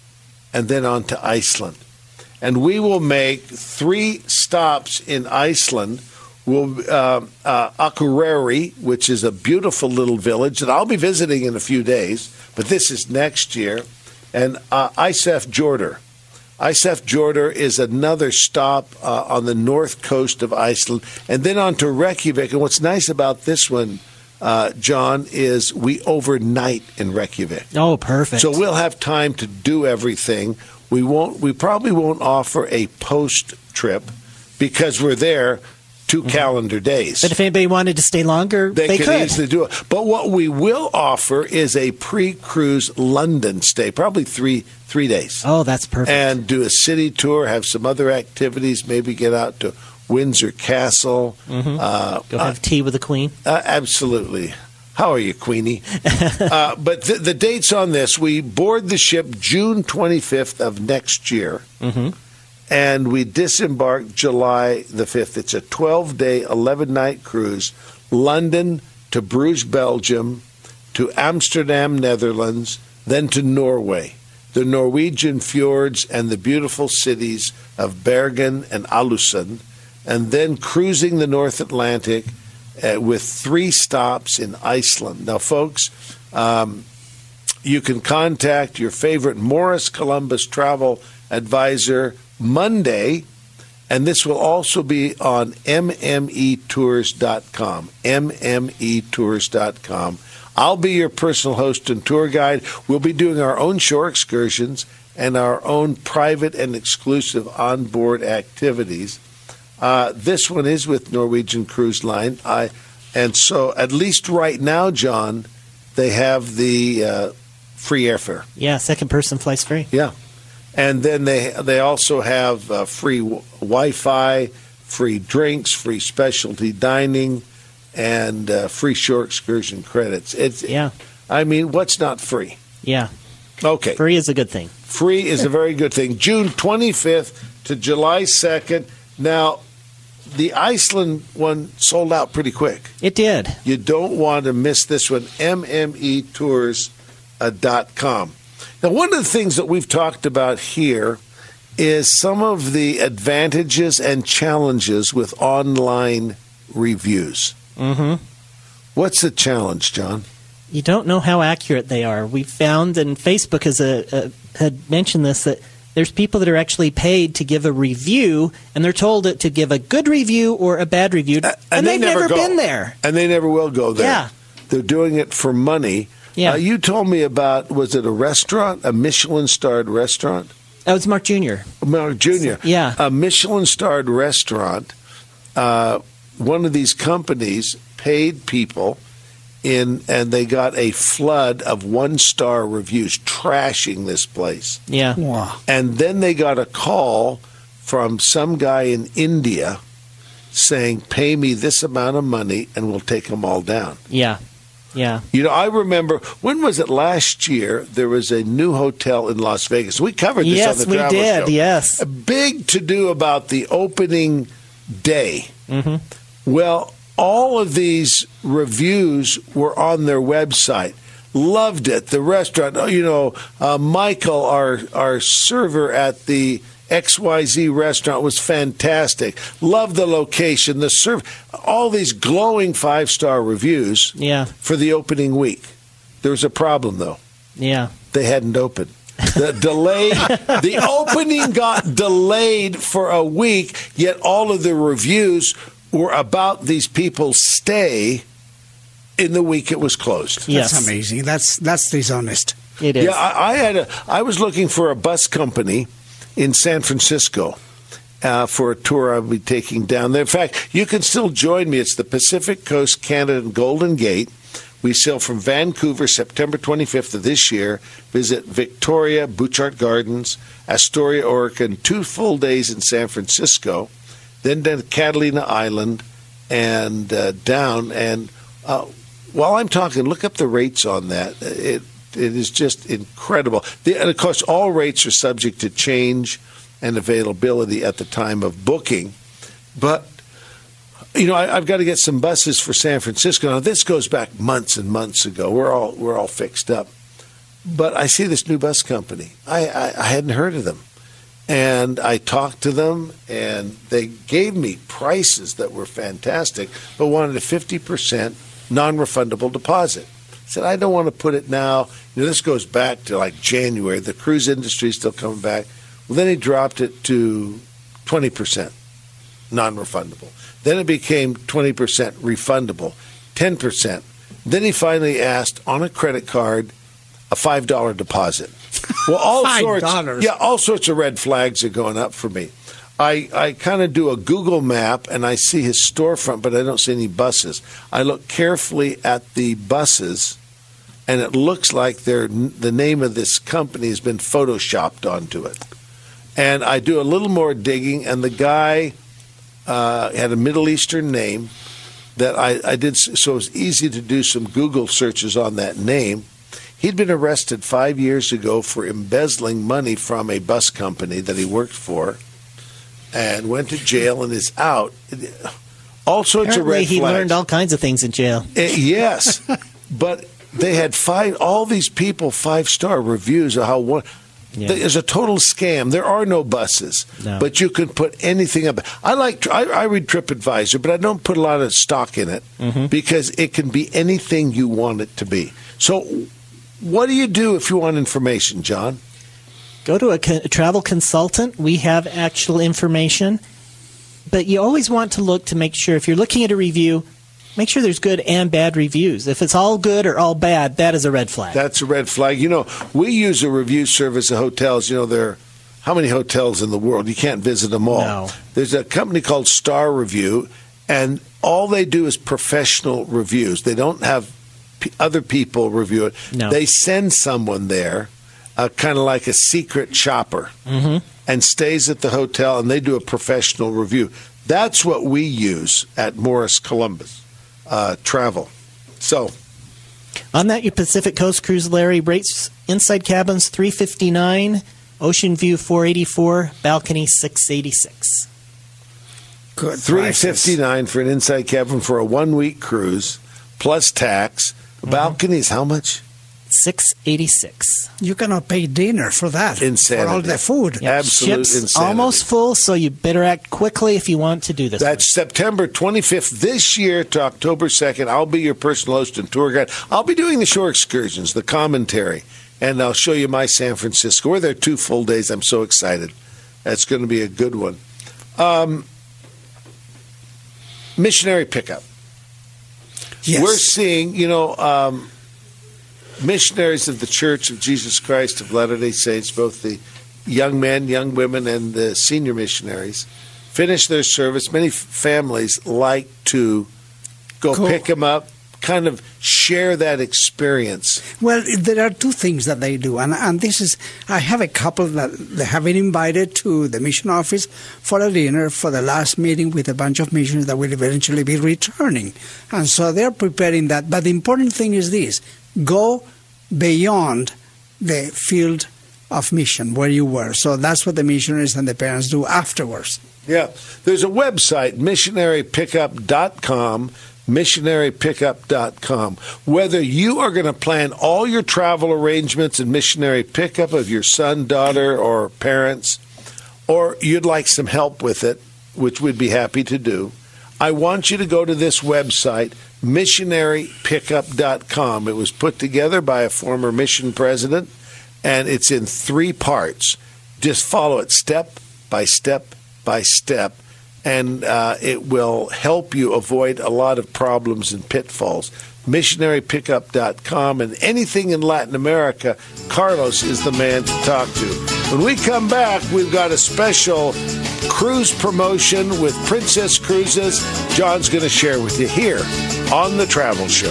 and then on to Iceland. And we will make three stops in Iceland. We'll, uh, uh, Akureyri, which is a beautiful little village that I'll be visiting in a few days, but this is next year, and uh, Ísafjörður. Ísafjörður is another stop uh, on the north coast of Iceland, and then on to Reykjavik. And what's nice about this one, uh, John, is we overnight in Reykjavik. Oh, perfect. So we'll have time to do everything. We won't. We probably won't offer a post trip because we're there two mm-hmm. calendar days. But if anybody wanted to stay longer, they, they could, could easily do it. But what we will offer is a pre-cruise London stay, probably three three days. Oh, that's perfect. And do a city tour, have some other activities, maybe get out to Windsor Castle. Mm-hmm. Uh, Go have uh, tea with the Queen. Uh, absolutely. How are you, Queenie? uh, but th- the dates on this, we board the ship June twenty-fifth of next year, mm-hmm. and we disembark July the fifth. It's a twelve-day, eleven-night cruise, London to Bruges, Belgium, to Amsterdam, Netherlands, then to Norway, the Norwegian fjords and the beautiful cities of Bergen and Ålesund, and then cruising the North Atlantic Uh, with three stops in Iceland. Now, folks, um, you can contact your favorite Morris Columbus travel advisor Monday, and this will also be on m m e tours dot com, m m e tours dot com. I'll be your personal host and tour guide. We'll be doing our own shore excursions and our own private and exclusive onboard activities. Uh, this one is with Norwegian Cruise Line. I, and so, at least right now, John, they have the uh, free airfare. Yeah, second person flies free. Yeah. And then they they also have uh, free w- Wi-Fi, free drinks, free specialty dining, and uh, free shore excursion credits. It's Yeah. I mean, what's not free? Yeah. Okay. Free is a good thing. Free is a very good thing. June twenty-fifth to July second. Now, the Iceland one sold out pretty quick. It did. You don't want to miss this one, m m e tours dot com. Now, one of the things that we've talked about here is some of the advantages and challenges with online reviews. Mm-hmm. What's the challenge, John? You don't know how accurate they are. We found, and Facebook has a, a, had mentioned this, that there's people that are actually paid to give a review, and they're told to give a good review or a bad review, uh, and, and they they've never, never been there. And they never will go there. Yeah. They're doing it for money. Yeah. Uh, you told me about, was it a restaurant, a Michelin-starred restaurant? That was Mark Junior Mark Junior Yeah. A Michelin-starred restaurant, uh, one of these companies paid people in, and they got a flood of one-star reviews trashing this place. Yeah. Wow. And then they got a call from some guy in India saying, pay me this amount of money and we'll take them all down. Yeah. Yeah. You know, I remember, when was it last year, there was a new hotel in Las Vegas. We covered this yes, on the Travel we did, Show. yes. A big to-do about the opening day. Mm-hmm. Well, all of these reviews were on their website. Loved it. The restaurant, you know, uh, Michael, our our server at the X Y Z restaurant was fantastic. Love the location, the serve, all these glowing five-star reviews Yeah. for the opening week. There was a problem, though. Yeah. They hadn't opened. The delayed, the opening got delayed for a week, yet all of the reviews were about these people's stay in the week it was closed. That's amazing. That's that's dishonest. It Yeah, I, I had a. I was looking for a bus company in San Francisco uh, for a tour I'll be taking down there. In fact, you can still join me. It's the Pacific Coast Canada and Golden Gate. We sail from Vancouver September twenty-fifth of this year. Visit Victoria, Butchart Gardens, Astoria, Oregon. Two full days in San Francisco, then to Catalina Island, and uh, down. And uh, while I'm talking, look up the rates on that. It It is just incredible. The, and of course, all rates are subject to change and availability at the time of booking. But, you know, I, I've got to get some buses for San Francisco. Now, this goes back months and months ago. We're all we're all fixed up. But I see this new bus company. I, I, I hadn't heard of them. And I talked to them, and they gave me prices that were fantastic, but wanted a fifty percent non-refundable deposit. I said, I don't want to put it now. You know, this goes back to like January. The cruise industry is still coming back. Well, then he dropped it to twenty percent non-refundable. Then it became twenty percent refundable, ten percent. Then he finally asked on a credit card a five dollars deposit. Well, all five dollars. sorts, yeah, all sorts of red flags are going up for me. I, I kind of do a Google map, and I see his storefront, but I don't see any buses. I look carefully at the buses, and it looks like they're, the name of this company has been photoshopped onto it. And I do a little more digging, and the guy uh, had a Middle Eastern name that I, I did, so it was easy to do some Google searches on that name. He'd been arrested five years ago for embezzling money from a bus company that he worked for, and went to jail and is out. All sorts Apparently of red he flags. learned all kinds of things in jail. Uh, yes, but they had five. All these people five star reviews of how one. Yeah. There's a total scam. There are no buses, No. but you can put anything up. I like. I, I read TripAdvisor, but I don't put a lot of stock in it Mhm. because it can be anything you want it to be. So, what do you do if you want information, John? Go to a, co- a travel consultant. We have actual information. But you always want to look to make sure, if you're looking at a review, make sure there's good and bad reviews. If it's all good or all bad, that is a red flag. That's a red flag. You know, we use a review service of hotels. You know, there are how many hotels in the world? You can't visit them all. No. There's a company called Star Review, and all they do is professional reviews. They don't have p- other people review it. No. They send someone there, uh, kind of like a secret shopper, Mhm. and stays at the hotel, and they do a professional review. That's what we use at Morris Columbus uh, Travel. So, On that, your Pacific Coast Cruise, Larry, rates inside cabins three fifty-nine, Ocean View four eighty-four, balcony six eighty-six. Good three prices. fifty nine for an inside cabin for a one week cruise, plus tax. Balconies, how much? six eighty-six. You cannot pay dinner for that. Insanity. For all the food. Yep. Absolute Ships insanity. almost full, so you better act quickly if you want to do this. That's September twenty-fifth this year to October second. I'll be your personal host and tour guide. I'll be doing the shore excursions, the commentary, and I'll show you my San Francisco. We're there two full days. I'm so excited. That's going to be a good one. Um, missionary pickup. Yes. We're seeing, you know, um, missionaries of the Church of Jesus Christ of Latter-day Saints, both the young men, young women, and the senior missionaries, finish their service. Many f- families like to go Cool. pick them up, kind of share that experience. Well, there are two things that they do, and and this is I have a couple that they have been invited to the mission office for a dinner for the last meeting with a bunch of missionaries that will eventually be returning, and so they're preparing that. But the important thing is this: go beyond the field of mission where you were. So that's what the missionaries and the parents do afterwards. Yeah. There's a website, missionary pickup dot com, missionary pickup dot com. Whether you are going to plan all your travel arrangements and missionary pickup of your son, daughter, or parents, or you'd like some help with it, which we'd be happy to do, I want you to go to this website, missionary pickup dot com. It was put together by a former mission president, and it's in three parts. Just follow it step by step by step, and uh, it will help you avoid a lot of problems and pitfalls. missionary pickup dot com, and anything in Latin America, Carlos is the man to talk to. When we come back, we've got a special cruise promotion with Princess Cruises. John's going to share with you here on The Travel Show.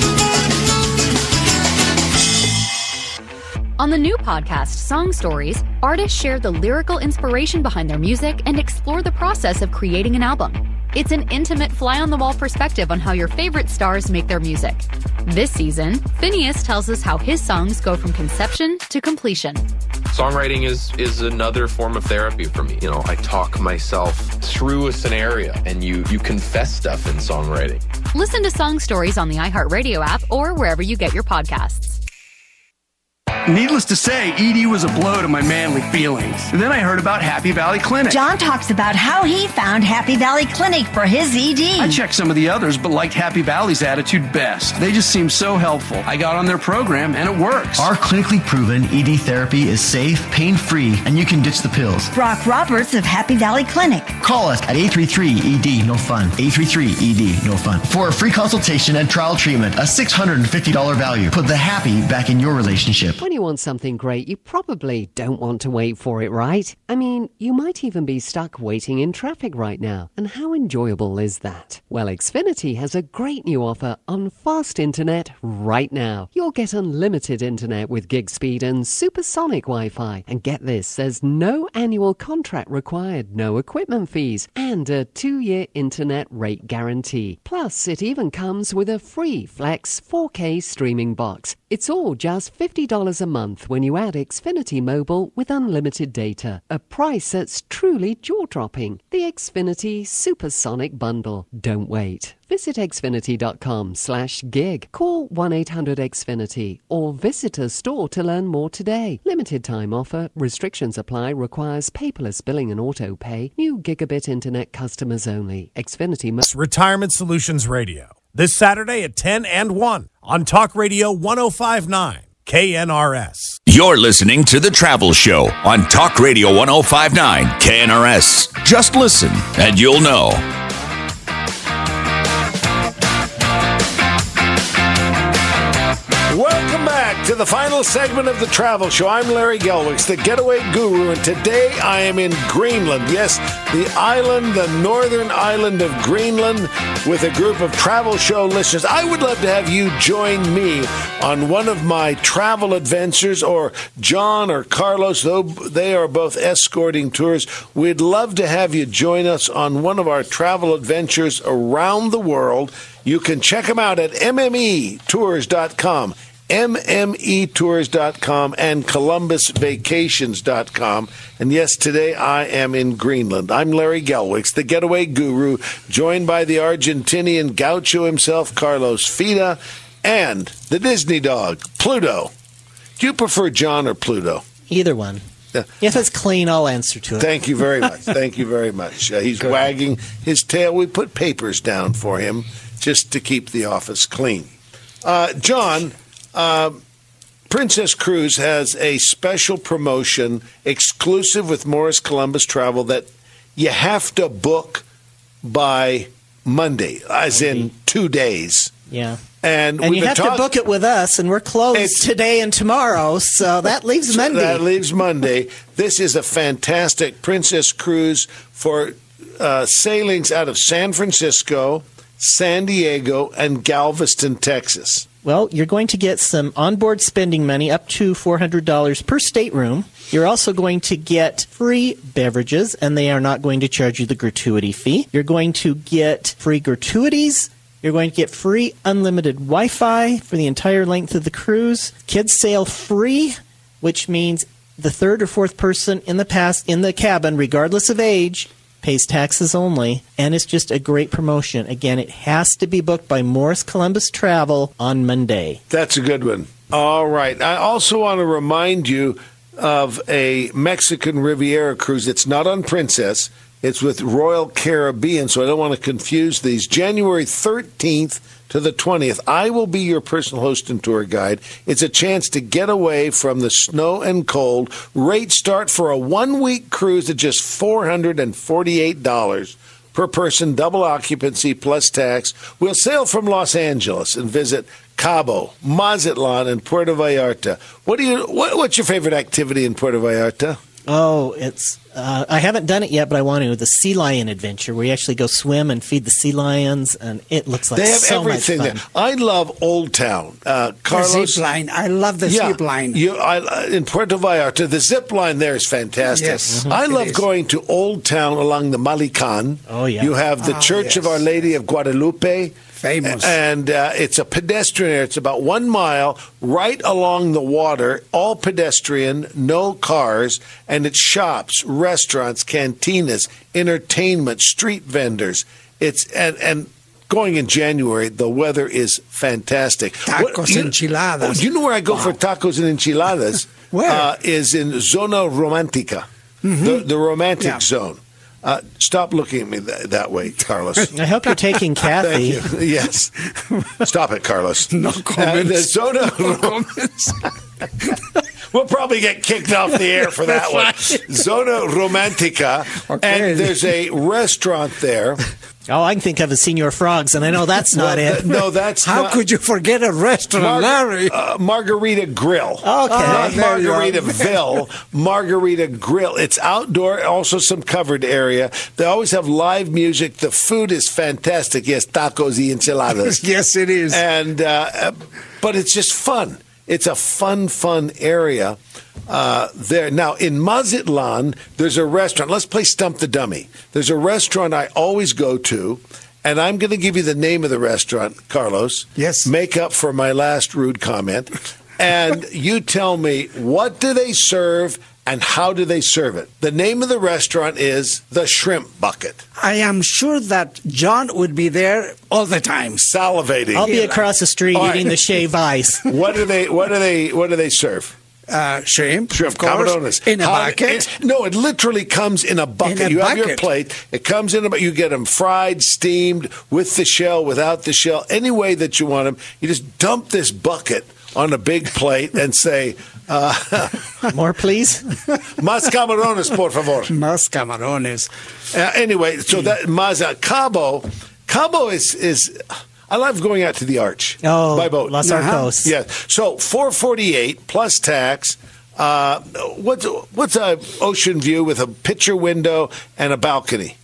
On the new podcast, Song Stories, artists share the lyrical inspiration behind their music and explore the process of creating an album. It's an intimate fly-on-the-wall perspective on how your favorite stars make their music. This season, Phineas tells us how his songs go from conception to completion. Songwriting is is another form of therapy for me. You know, I talk myself through a scenario, and you you confess stuff in songwriting. Listen to Song Stories on the iHeartRadio app or wherever you get your podcasts. Needless to say, Edie was a blow to my manly feelings. And then I heard about Happy Valley Clinic. John talks about how he found Happy Valley Clinic for his E D. I checked some of the others, but liked Happy Valley's attitude best. They just seem so helpful. I got on their program, and it works. Our clinically proven E D therapy is safe, pain-free, and you can ditch the pills. Brock Roberts of Happy Valley Clinic. Call us at eight three three E D, no fun. eight three three E D, no fun. For a free consultation and trial treatment, a six hundred fifty dollars value. Put the happy back in your relationship. When you want something great, you probably don't want to wait for it, right? I mean, you might even be stuck waiting in traffic right now. And how enjoyable is that? Well, Xfinity has a great new offer on fast internet right now. You'll get unlimited internet with gig speed and supersonic Wi-Fi. And get this, there's no annual contract required, no equipment fees, and a two-year internet rate guarantee. Plus, it even comes with a free Flex four K streaming box. It's all just fifty dollars a month when you add Xfinity Mobile with unlimited data. A price that's truly jaw-dropping. The Xfinity Supersonic Bundle. Don't wait. Visit xfinity.com slash gig. Call one eight hundred X Finity or visit a store to learn more today. Limited time offer. Restrictions apply. Requires paperless billing and auto pay. New gigabit internet customers only. Xfinity Mo- Retirement Solutions Radio. This Saturday at ten and one on Talk Radio one oh five point nine K N R S. You're listening to The Travel Show on Talk Radio one oh five point nine K N R S. Just listen and you'll know. Welcome back to the final segment of The Travel Show. I'm Larry Gelwicks, the getaway guru, and today I am in Greenland. Yes, the island, the northern island of Greenland, with a group of Travel Show listeners. I would love to have you join me on one of my travel adventures, or John or Carlos, though they are both escorting tours. We'd love to have you join us on one of our travel adventures around the world. You can check them out at m m e tours dot com, m m e tours dot com, and columbus vacations dot com. And yes, today I am in Greenland. I'm Larry Gelwicks, the getaway guru, joined by the Argentinian gaucho himself, Carlos Fina, and the Disney dog, Pluto. Do you prefer John or Pluto? Either one. Yeah. If it's clean, I'll answer to it. Thank you very much. Thank you very much. Uh, he's Good. wagging his tail. We put papers down for him just to keep the office clean. Uh, John, uh, Princess Cruise has a special promotion exclusive with Morris Columbus Travel that you have to book by Monday, as in two days. Yeah. And, And we've you been have talk- to book it with us, and we're closed It's- today and tomorrow, so that leaves Monday. That leaves Monday. This is a fantastic Princess Cruise for uh, sailings out of San Francisco, San Diego, and Galveston, Texas. Well, you're going to get some onboard spending money up to four hundred dollars per stateroom. You're also going to get free beverages, and they are not going to charge you the gratuity fee. You're going to get free gratuities. You're going to get free unlimited Wi-Fi for the entire length of the cruise. Kids sail free, which means the third or fourth person in the pass in the cabin, regardless of age, pays taxes only, and it's just a great promotion. Again, it has to be booked by Morris Columbus Travel on Monday. That's a good one. All right. I also want to remind you of a Mexican Riviera cruise. It's not on Princess. It's with Royal Caribbean, so I don't want to confuse these. January thirteenth to the twentieth, I will be your personal host and tour guide. It's a chance to get away from the snow and cold. Rates start for a one-week cruise at just four hundred forty-eight dollars per person, double occupancy plus tax. We'll sail from Los Angeles and visit Cabo, Mazatlan, and Puerto Vallarta. What do you? What, what's your favorite activity in Puerto Vallarta? Oh, it's uh, I haven't done it yet, but I want to. The sea lion adventure, where you actually go swim and feed the sea lions, and it looks like They have so everything much there. fun. I love Old Town. Uh, Carlos, The zip line. I love the yeah, zip line. You, I, in Puerto Vallarta, the zip line there is fantastic. Yes, I it love is. going to Old Town along the Malican. Oh, yeah. You have the Ah, Church of yes. Our Lady of Guadalupe. Famous. And uh, it's a pedestrian area. It's about one mile right along the water, all pedestrian, no cars, and it's shops, restaurants, cantinas, entertainment, street vendors. It's and and going in January, the weather is fantastic. Tacos, you, enchiladas. Oh, you know where I go for tacos and enchiladas? Where? Uh, is in Zona Romantica, the, the romantic Yeah. zone. Uh, stop looking at me th- that way, Carlos. I hope you're taking Kathy. Thank you. Yes. Stop it, Carlos. No Uh, comments. the Zona We'll probably get kicked off the air for that one. Zona Romantica. Okay. And there's a restaurant there. All I can think of is Senor Frogs, and I know that's not Well, it. th- no, that's How not. could you forget a restaurant, Mar- Larry? uh, Margarita Grill. Okay. Not there you are. Margaritaville, Margarita Grill. It's outdoor, also some covered area. They always have live music. The food is fantastic. Yes, tacos y enchiladas. Yes, it is. And uh, uh, but it's just fun. It's a fun, fun area uh, there. Now, in Mazatlan, there's a restaurant. Let's play Stump the Dummy. There's a restaurant I always go to, and I'm going to give you the name of the restaurant, Carlos. Yes. Make up for my last rude comment. And you tell me, what do they serve and how do they serve it? The name of the restaurant is The Shrimp Bucket. I am sure that John would be there all the time. Salivating. I'll be across the street All eating right. the shave ice. What do they? What do they? What do they serve? Uh, shrimp, Shrimp, of course, camarones. in a How- bucket. it- no, it literally comes in a bucket. In a you have your bucket. plate. It comes in a bu- You get them fried, steamed, with the shell, without the shell, any way that you want them. You just dump this bucket on a big plate and say, uh, More, please. "Más camarones, por favor." Más camarones. Uh, anyway, so that Maza Cabo, Cabo is is. I love going out to the Arch Oh, by boat. Los Arcos. Yeah. So four forty eight plus tax. Uh, what's what's a ocean view with a picture window and a balcony?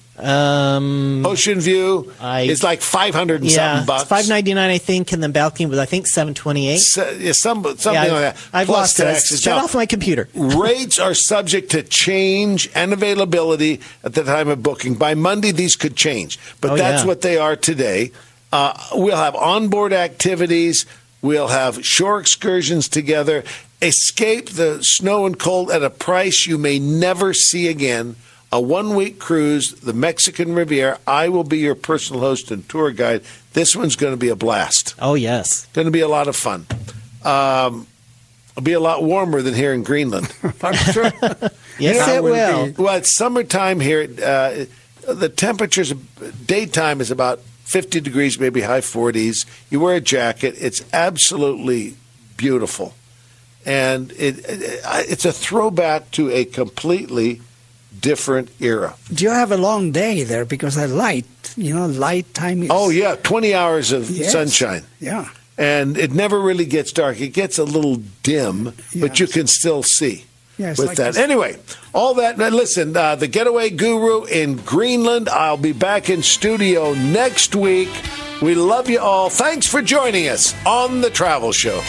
Um, Ocean view I- is like five hundred and yeah, something bucks. five ninety nine, I think, and the balcony was I think seven twenty eight. So, yeah, some, something Yeah, I've, like that. I've plus lost it. taxes. Shut Now, off my computer. Rates are subject to change and availability at the time of booking. By Monday, these could change, but Oh, that's yeah. what they are today. Uh, we'll have onboard activities. We'll have shore excursions together. Escape the snow and cold at a price you may never see again. A one-week cruise, the Mexican Riviera. I will be your personal host and tour guide. This one's going to be a blast. Oh, yes. Going to be a lot of fun. Um, it'll be a lot warmer than here in Greenland. I'm sure. Yes, That it will will. be- Well, it's summertime here. Uh, the temperatures, daytime is about fifty degrees, maybe high forties. You wear a jacket. It's absolutely beautiful. And it, it it's a throwback to a completely different era. Do you have a long day there? Because I light, you know, light time is. Oh, yeah, twenty hours of Yes. sunshine. Yeah. And it never really gets dark. It gets a little dim, but you Yes. can still see. Yes, with like that. this- Anyway, all that. Now listen, uh, the Getaway Guru in Greenland. I'll be back in studio next week. We love you all. Thanks for joining us on The Travel Show.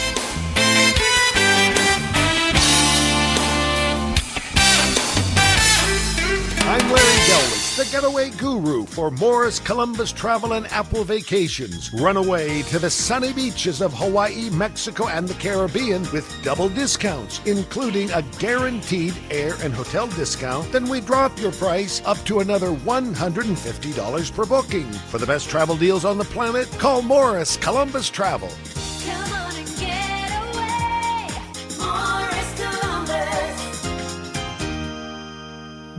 I'm Larry Gelwitz, the Getaway Guru for Morris Columbus Travel and Apple Vacations. Run away to the sunny beaches of Hawaii, Mexico, and the Caribbean with double discounts, including a guaranteed air and hotel discount. Then we drop your price up to another one hundred fifty dollars per booking. For the best travel deals on the planet, call Morris Columbus Travel. Come on and get away, Morris Columbus.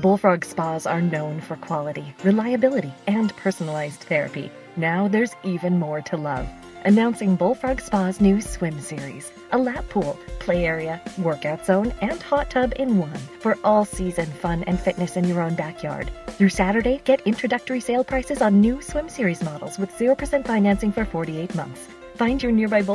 Bullfrog Spas are known for quality, reliability, and personalized therapy. Now there's even more to love. Announcing Bullfrog Spa's new swim series. A lap pool, play area, workout zone, and hot tub in one for all season fun and fitness in your own backyard. Through Saturday, get introductory sale prices on new swim series models with zero percent financing for forty-eight months. Find your nearby